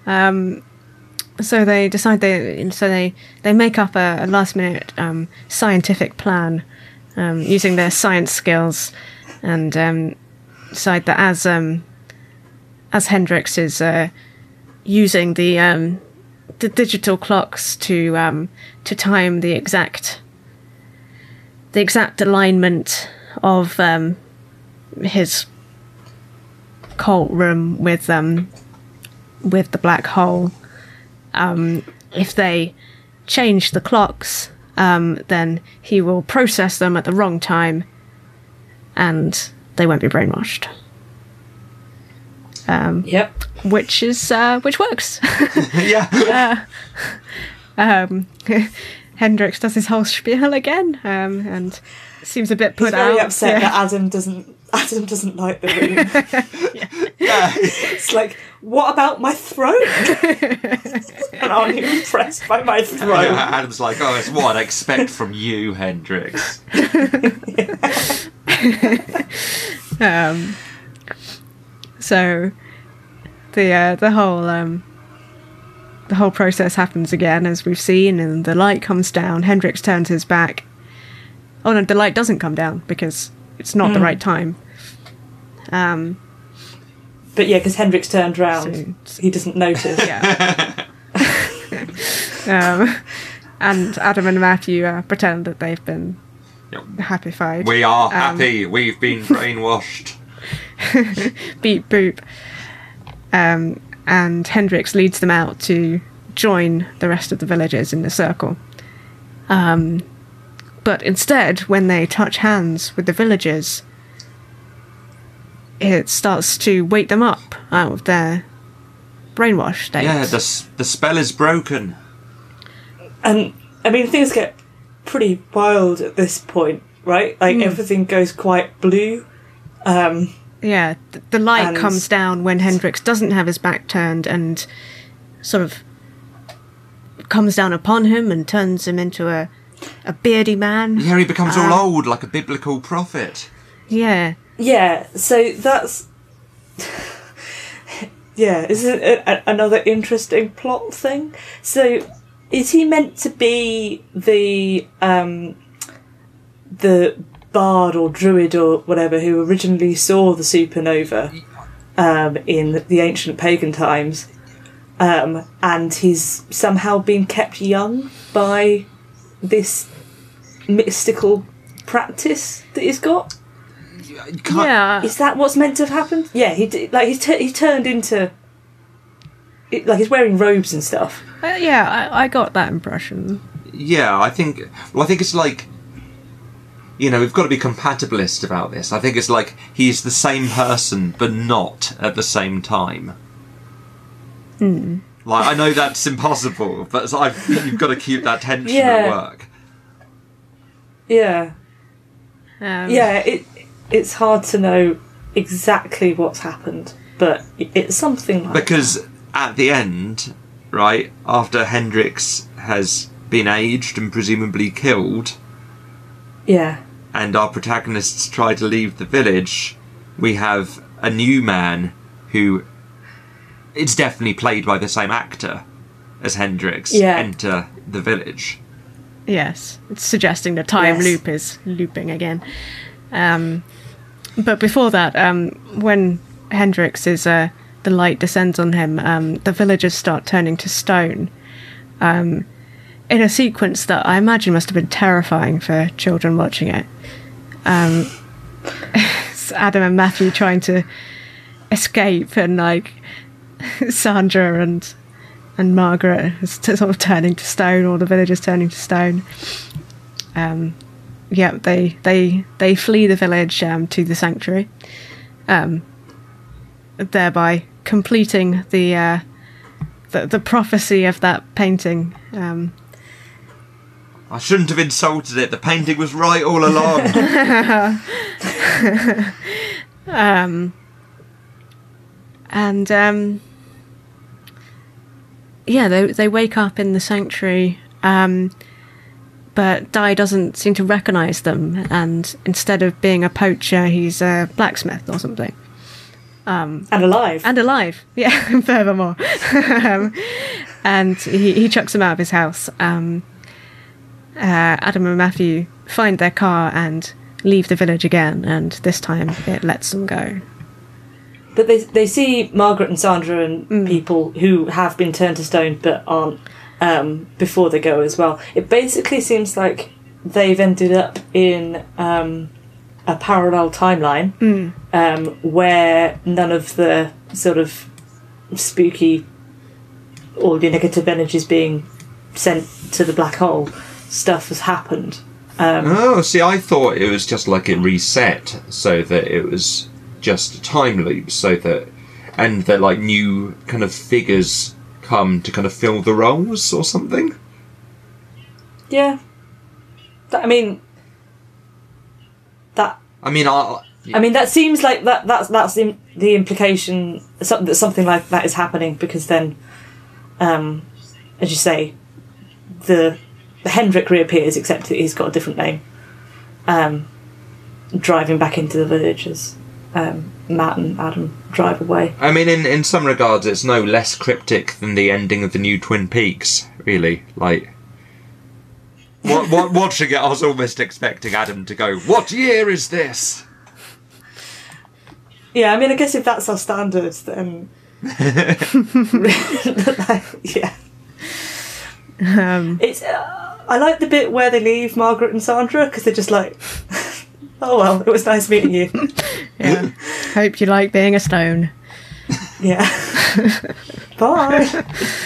[SPEAKER 1] So they decide they make up a last minute scientific plan using their science skills, and decide that as Hendrix is using the digital clocks to time the exact alignment of his cult room with the black hole. If they change the clocks, then he will process them at the wrong time, and they won't be brainwashed.
[SPEAKER 3] Yep.
[SPEAKER 1] Which works.
[SPEAKER 2] Yeah.
[SPEAKER 1] Hendrix does his whole spiel again, and seems a bit put out.
[SPEAKER 3] He's very upset that Adam doesn't like the room.
[SPEAKER 2] Yeah.
[SPEAKER 3] It's like, what about my throne? And aren't you impressed by my throne?
[SPEAKER 2] Yeah, Adam's like, oh, it's what I'd expect from you, Hendrix.
[SPEAKER 1] So the whole process happens again, as we've seen, and the light comes down. Hendrix turns his back. Oh no, the light doesn't come down because it's not the right time.
[SPEAKER 3] But yeah, because Hendrix turned round,
[SPEAKER 1] So-
[SPEAKER 3] he doesn't notice.
[SPEAKER 1] Yeah. And Adam and Matthew pretend that they've been happified.
[SPEAKER 2] We are happy. We've been brainwashed.
[SPEAKER 1] Beep boop. And Hendrix leads them out to join the rest of the villagers in the circle. But instead, when they touch hands with the villagers, it starts to wake them up out of their brainwash state.
[SPEAKER 2] Yeah, the spell is broken.
[SPEAKER 3] And, I mean, things get pretty wild at this point, right? Like, everything goes quite blue.
[SPEAKER 1] Yeah, the light
[SPEAKER 3] And-
[SPEAKER 1] comes down when Hendrix doesn't have his back turned and sort of comes down upon him and turns him into a beardy man.
[SPEAKER 2] Yeah, he becomes all old like a biblical prophet.
[SPEAKER 1] Yeah.
[SPEAKER 3] Yeah, so that's... yeah, isn't it another interesting plot thing? So, is he meant to be the bard or druid or whatever who originally saw the supernova in the ancient pagan times, and he's somehow been kept young by this mystical practice that he's got?
[SPEAKER 1] Yeah.
[SPEAKER 3] Is that what's meant to have happened? Yeah, he turned into... like, he's wearing robes and stuff.
[SPEAKER 1] I got that impression.
[SPEAKER 2] Yeah, I think it's like, you know, we've got to be compatibilist about this. I think it's like he's the same person, but not at the same time. Like, I know that's impossible, but you've got to keep that tension at work.
[SPEAKER 3] Yeah. It's hard to know exactly what's happened, but it's something like
[SPEAKER 2] Because at the end, right, after Hendrix has been aged and presumably killed,
[SPEAKER 3] yeah.
[SPEAKER 2] and our protagonists try to leave the village, we have a new man who... It's definitely played by the same actor as Hendrix enter the village.
[SPEAKER 1] Yes, it's suggesting the time loop is looping again. But before that, when Hendrix is... the light descends on him, the villagers start turning to stone. In a sequence that I imagine must have been terrifying for children watching it. It's Adam and Matthew trying to escape, and like Sandra and Margaret is sort of turning to stone, all the villagers turning to stone. yeah, they flee the village to the sanctuary, thereby completing the prophecy of that painting.
[SPEAKER 2] I shouldn't have insulted it. The painting was right all along.
[SPEAKER 1] Yeah, they wake up in the sanctuary, but Dai doesn't seem to recognise them, and instead of being a poacher, he's a blacksmith or something.
[SPEAKER 3] And alive.
[SPEAKER 1] And alive, yeah, furthermore. And he chucks them out of his house. Adam and Matthew find their car and leave the village again, and this time it lets them go.
[SPEAKER 3] But they see Margaret and Sandra and people who have been turned to stone but aren't before they go as well. It basically seems like they've ended up in a parallel timeline where none of the sort of spooky or the negative energies being sent to the black hole stuff has happened.
[SPEAKER 2] See, I thought it was just like it reset, so that it was just a time loop, so that like new kind of figures come to kind of fill the roles or something.
[SPEAKER 3] Yeah. I mean, that seems like that's the implication that something like that is happening, because then, as you say, the Hendrik reappears, except that he's got a different name, driving back into the village as Matt and Adam drive away.
[SPEAKER 2] I mean, in some regards, it's no less cryptic than the ending of the new Twin Peaks, really. Like, watching it, I was almost expecting Adam to go, "What year is this?"
[SPEAKER 3] Yeah, I mean, I guess if that's our standards, then yeah. It's I like the bit where they leave Margaret and Sandra, because they're just like, "Oh well, it was nice meeting you."
[SPEAKER 1] Yeah. Hope you like being a stone.
[SPEAKER 3] Yeah. Bye.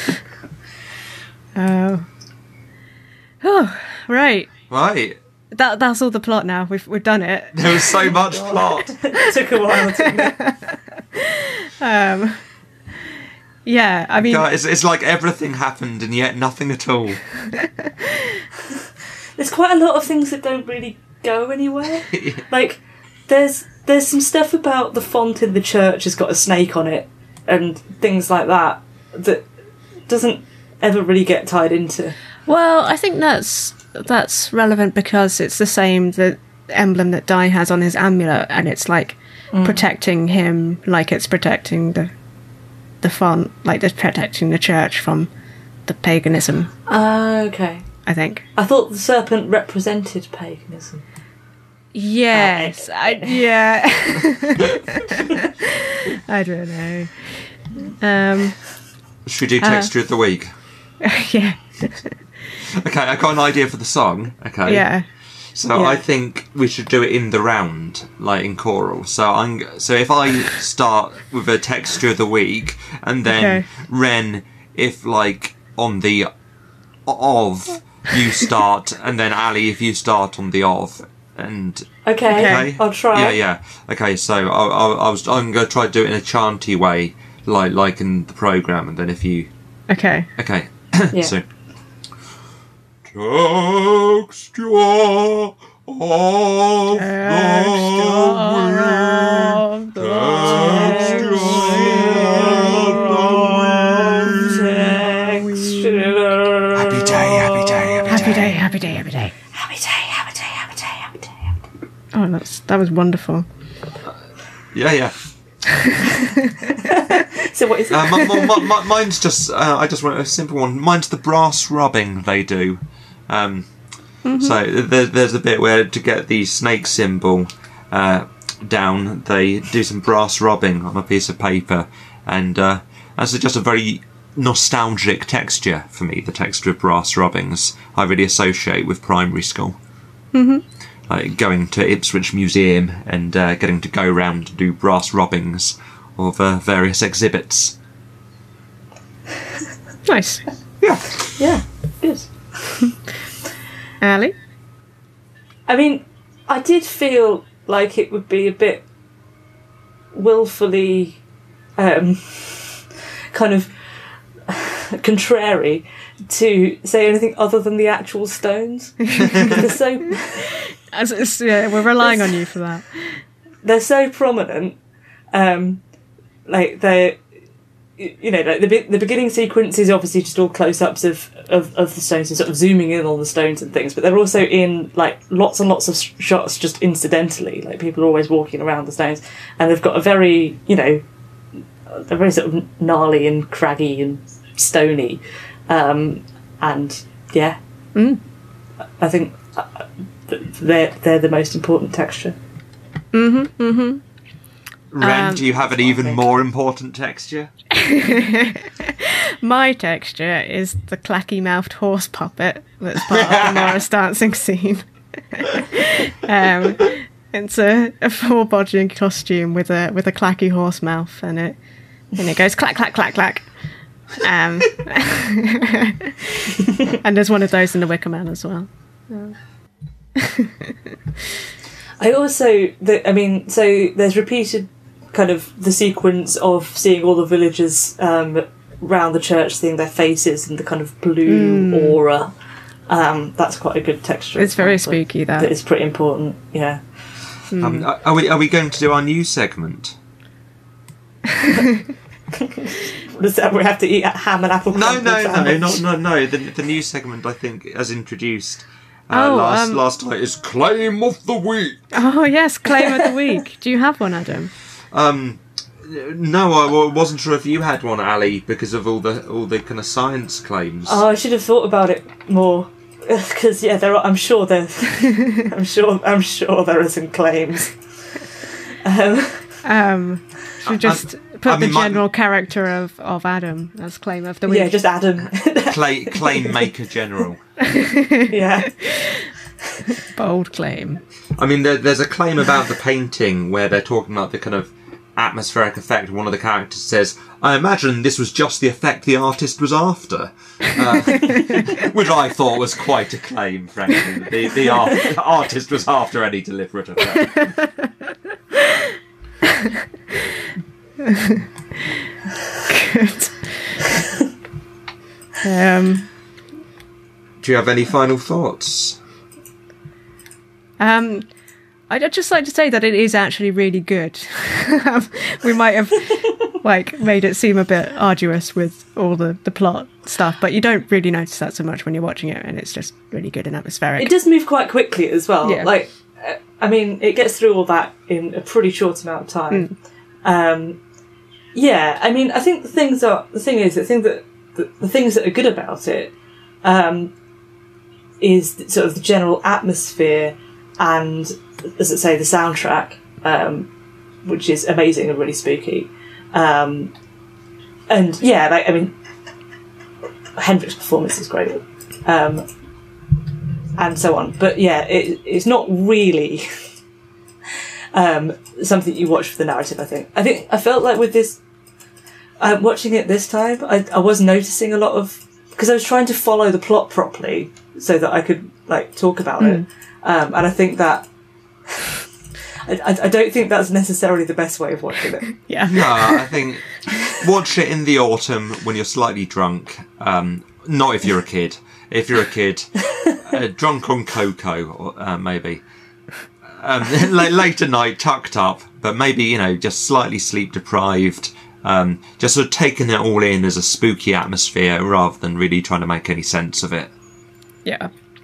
[SPEAKER 1] Oh, right.
[SPEAKER 2] Right.
[SPEAKER 1] That's all the plot now. We've done it.
[SPEAKER 2] There was so much plot.
[SPEAKER 3] It took a while to
[SPEAKER 1] Yeah, I mean...
[SPEAKER 2] God, it's like everything happened and yet nothing at all.
[SPEAKER 3] There's quite a lot of things that don't really go anywhere. Like, there's some stuff about the font in the church has got a snake on it and things like that doesn't ever really get tied into.
[SPEAKER 1] Well, I think that's relevant because it's the emblem that Dai has on his amulet, and it's like protecting him, like it's protecting the font, like it's protecting the church from the paganism.
[SPEAKER 3] Okay.
[SPEAKER 1] I think.
[SPEAKER 3] I thought the serpent represented paganism.
[SPEAKER 1] Yes. Yeah. I don't know.
[SPEAKER 2] Should we do Texture of the Week?
[SPEAKER 1] Yeah.
[SPEAKER 2] Okay, I got an idea for the song. Okay.
[SPEAKER 1] Yeah.
[SPEAKER 2] So I think we should do it in the round, like in choral. So if I start with a Texture of the Week, and then Ren, if like on the of you start, and then Ali, if you start on the of, and
[SPEAKER 3] okay. I'll try.
[SPEAKER 2] Yeah. Okay, so I'm going to try to do it in a chanty way, like in the program, and then if you
[SPEAKER 1] okay.
[SPEAKER 3] Yeah.
[SPEAKER 2] So. Texture of the week. Happy day.
[SPEAKER 1] Oh, that was wonderful.
[SPEAKER 2] Yeah.
[SPEAKER 3] So what is it?
[SPEAKER 2] Mine's just. I just want a simple one. Mine's the brass rubbing they do. So there's a bit where to get the snake symbol down, they do some brass rubbing on a piece of paper, and that's just a very nostalgic texture for me. The texture of brass rubbings I really associate with primary school. Like going to Ipswich Museum and getting to go round and do brass rubbings of various exhibits.
[SPEAKER 1] Nice.
[SPEAKER 3] Yeah, good.
[SPEAKER 1] Ali?
[SPEAKER 3] I mean, I did feel like it would be a bit willfully kind of contrary to say anything other than the actual stones. They're so...
[SPEAKER 1] we're relying on you for that.
[SPEAKER 3] They're so prominent. Like, they're... You know, like the beginning sequence is obviously just all close-ups of the stones and sort of zooming in on the stones and things, but they're also in, like, lots and lots of shots just incidentally. Like, people are always walking around the stones, and they've got a very, you know, a very sort of gnarly and craggy and stony. And, yeah. I think they're the most important texture.
[SPEAKER 1] Mm-hmm, mm-hmm.
[SPEAKER 2] Ren, do you have an even more important texture?
[SPEAKER 1] My texture is the clacky-mouthed horse puppet that's part of the Morris dancing scene. It's a full-body costume with a clacky horse mouth, and it goes clack, clack, clack, clack. And there's one of those in the Wicker Man as well.
[SPEAKER 3] I also, so there's repeated kind of the sequence of seeing all the villagers round the church, seeing their faces and the kind of blue aura. That's quite a good texture.
[SPEAKER 1] It's very spooky, that.
[SPEAKER 3] That is pretty important, yeah.
[SPEAKER 2] Are we going to do our news segment?
[SPEAKER 3] Does that we have to eat ham and apple?
[SPEAKER 2] No. The news segment, I think, as introduced last night, is Claim of the Week.
[SPEAKER 1] Oh yes, Claim of the Week. Do you have one, Adam?
[SPEAKER 2] No, I wasn't sure if you had one, Ali, because of all the kind of science claims.
[SPEAKER 3] Oh, I should have thought about it more, because yeah, I'm sure there are some claims.
[SPEAKER 1] Should we just put the general character of Adam as Claim of the Week?
[SPEAKER 3] Yeah, just Adam.
[SPEAKER 2] Claim maker general.
[SPEAKER 3] Yeah.
[SPEAKER 1] Bold claim.
[SPEAKER 2] I mean, there's a claim about the painting where they're talking about the kind of atmospheric effect. One of the characters says, "I imagine this was just the effect the artist was after," which I thought was quite a claim, frankly. The artist was after any deliberate effect.
[SPEAKER 1] Good.
[SPEAKER 2] Do you have any final thoughts?
[SPEAKER 1] I'd just like to say that it is actually really good. We might have made it seem a bit arduous with all the plot stuff, but you don't really notice that so much when you're watching it, and it's just really good and atmospheric.
[SPEAKER 3] It does move quite quickly as well.
[SPEAKER 1] Yeah.
[SPEAKER 3] Like, I mean, it gets through all that in a pretty short amount of time. Yeah, I mean, I think the things that the things that are good about it is sort of the general atmosphere and, as I say, the soundtrack, which is amazing and really spooky. And yeah, like, I mean, Hendrick's performance is great, and so on. But yeah, it's not really something you watch for the narrative. I think I felt like with this, watching it this time, I was noticing a lot of, because I was trying to follow the plot properly so that I could talk about it, and I think that I don't think that's necessarily the best way of watching it.
[SPEAKER 1] Yeah.
[SPEAKER 2] No, I think watch it in the autumn when you're slightly drunk. Not if you're a kid. If you're a kid, drunk on cocoa, or maybe. Late at night, tucked up, but maybe, just slightly sleep deprived. Just sort of taking it all in as a spooky atmosphere rather than really trying to make any sense of it.
[SPEAKER 1] Yeah.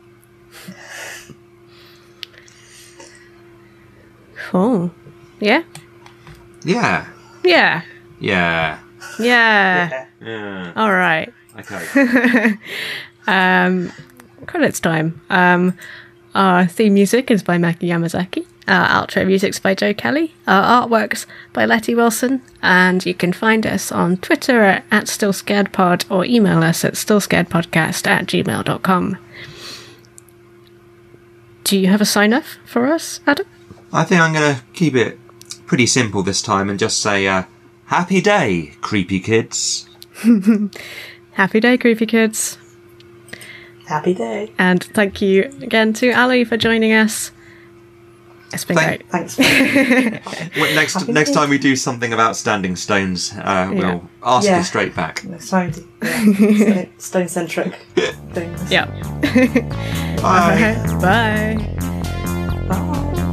[SPEAKER 1] Cool. Yeah?
[SPEAKER 2] Yeah.
[SPEAKER 1] Yeah.
[SPEAKER 2] Yeah.
[SPEAKER 1] Yeah.
[SPEAKER 2] Yeah.
[SPEAKER 1] All right.
[SPEAKER 2] Okay.
[SPEAKER 1] Credits time. Our theme music is by Maki Yamazaki. Our outro music's by Joe Kelly. Our artwork's by Letty Wilson. And you can find us on Twitter at StillScaredPod or email us at stillscaredpodcast@gmail.com. Do you have a sign-off for us, Adam?
[SPEAKER 2] I think I'm going to keep it pretty simple this time and just say, happy day, creepy kids.
[SPEAKER 1] Happy day, creepy kids.
[SPEAKER 3] Happy day.
[SPEAKER 1] And thank you again to Ali for joining us. It's been great.
[SPEAKER 3] Thanks.
[SPEAKER 2] Next time we do something about standing stones, we'll ask you straight back.
[SPEAKER 3] Next time, yeah. Stone-centric things.
[SPEAKER 1] Yeah.
[SPEAKER 2] Bye.
[SPEAKER 1] Bye.
[SPEAKER 3] Bye.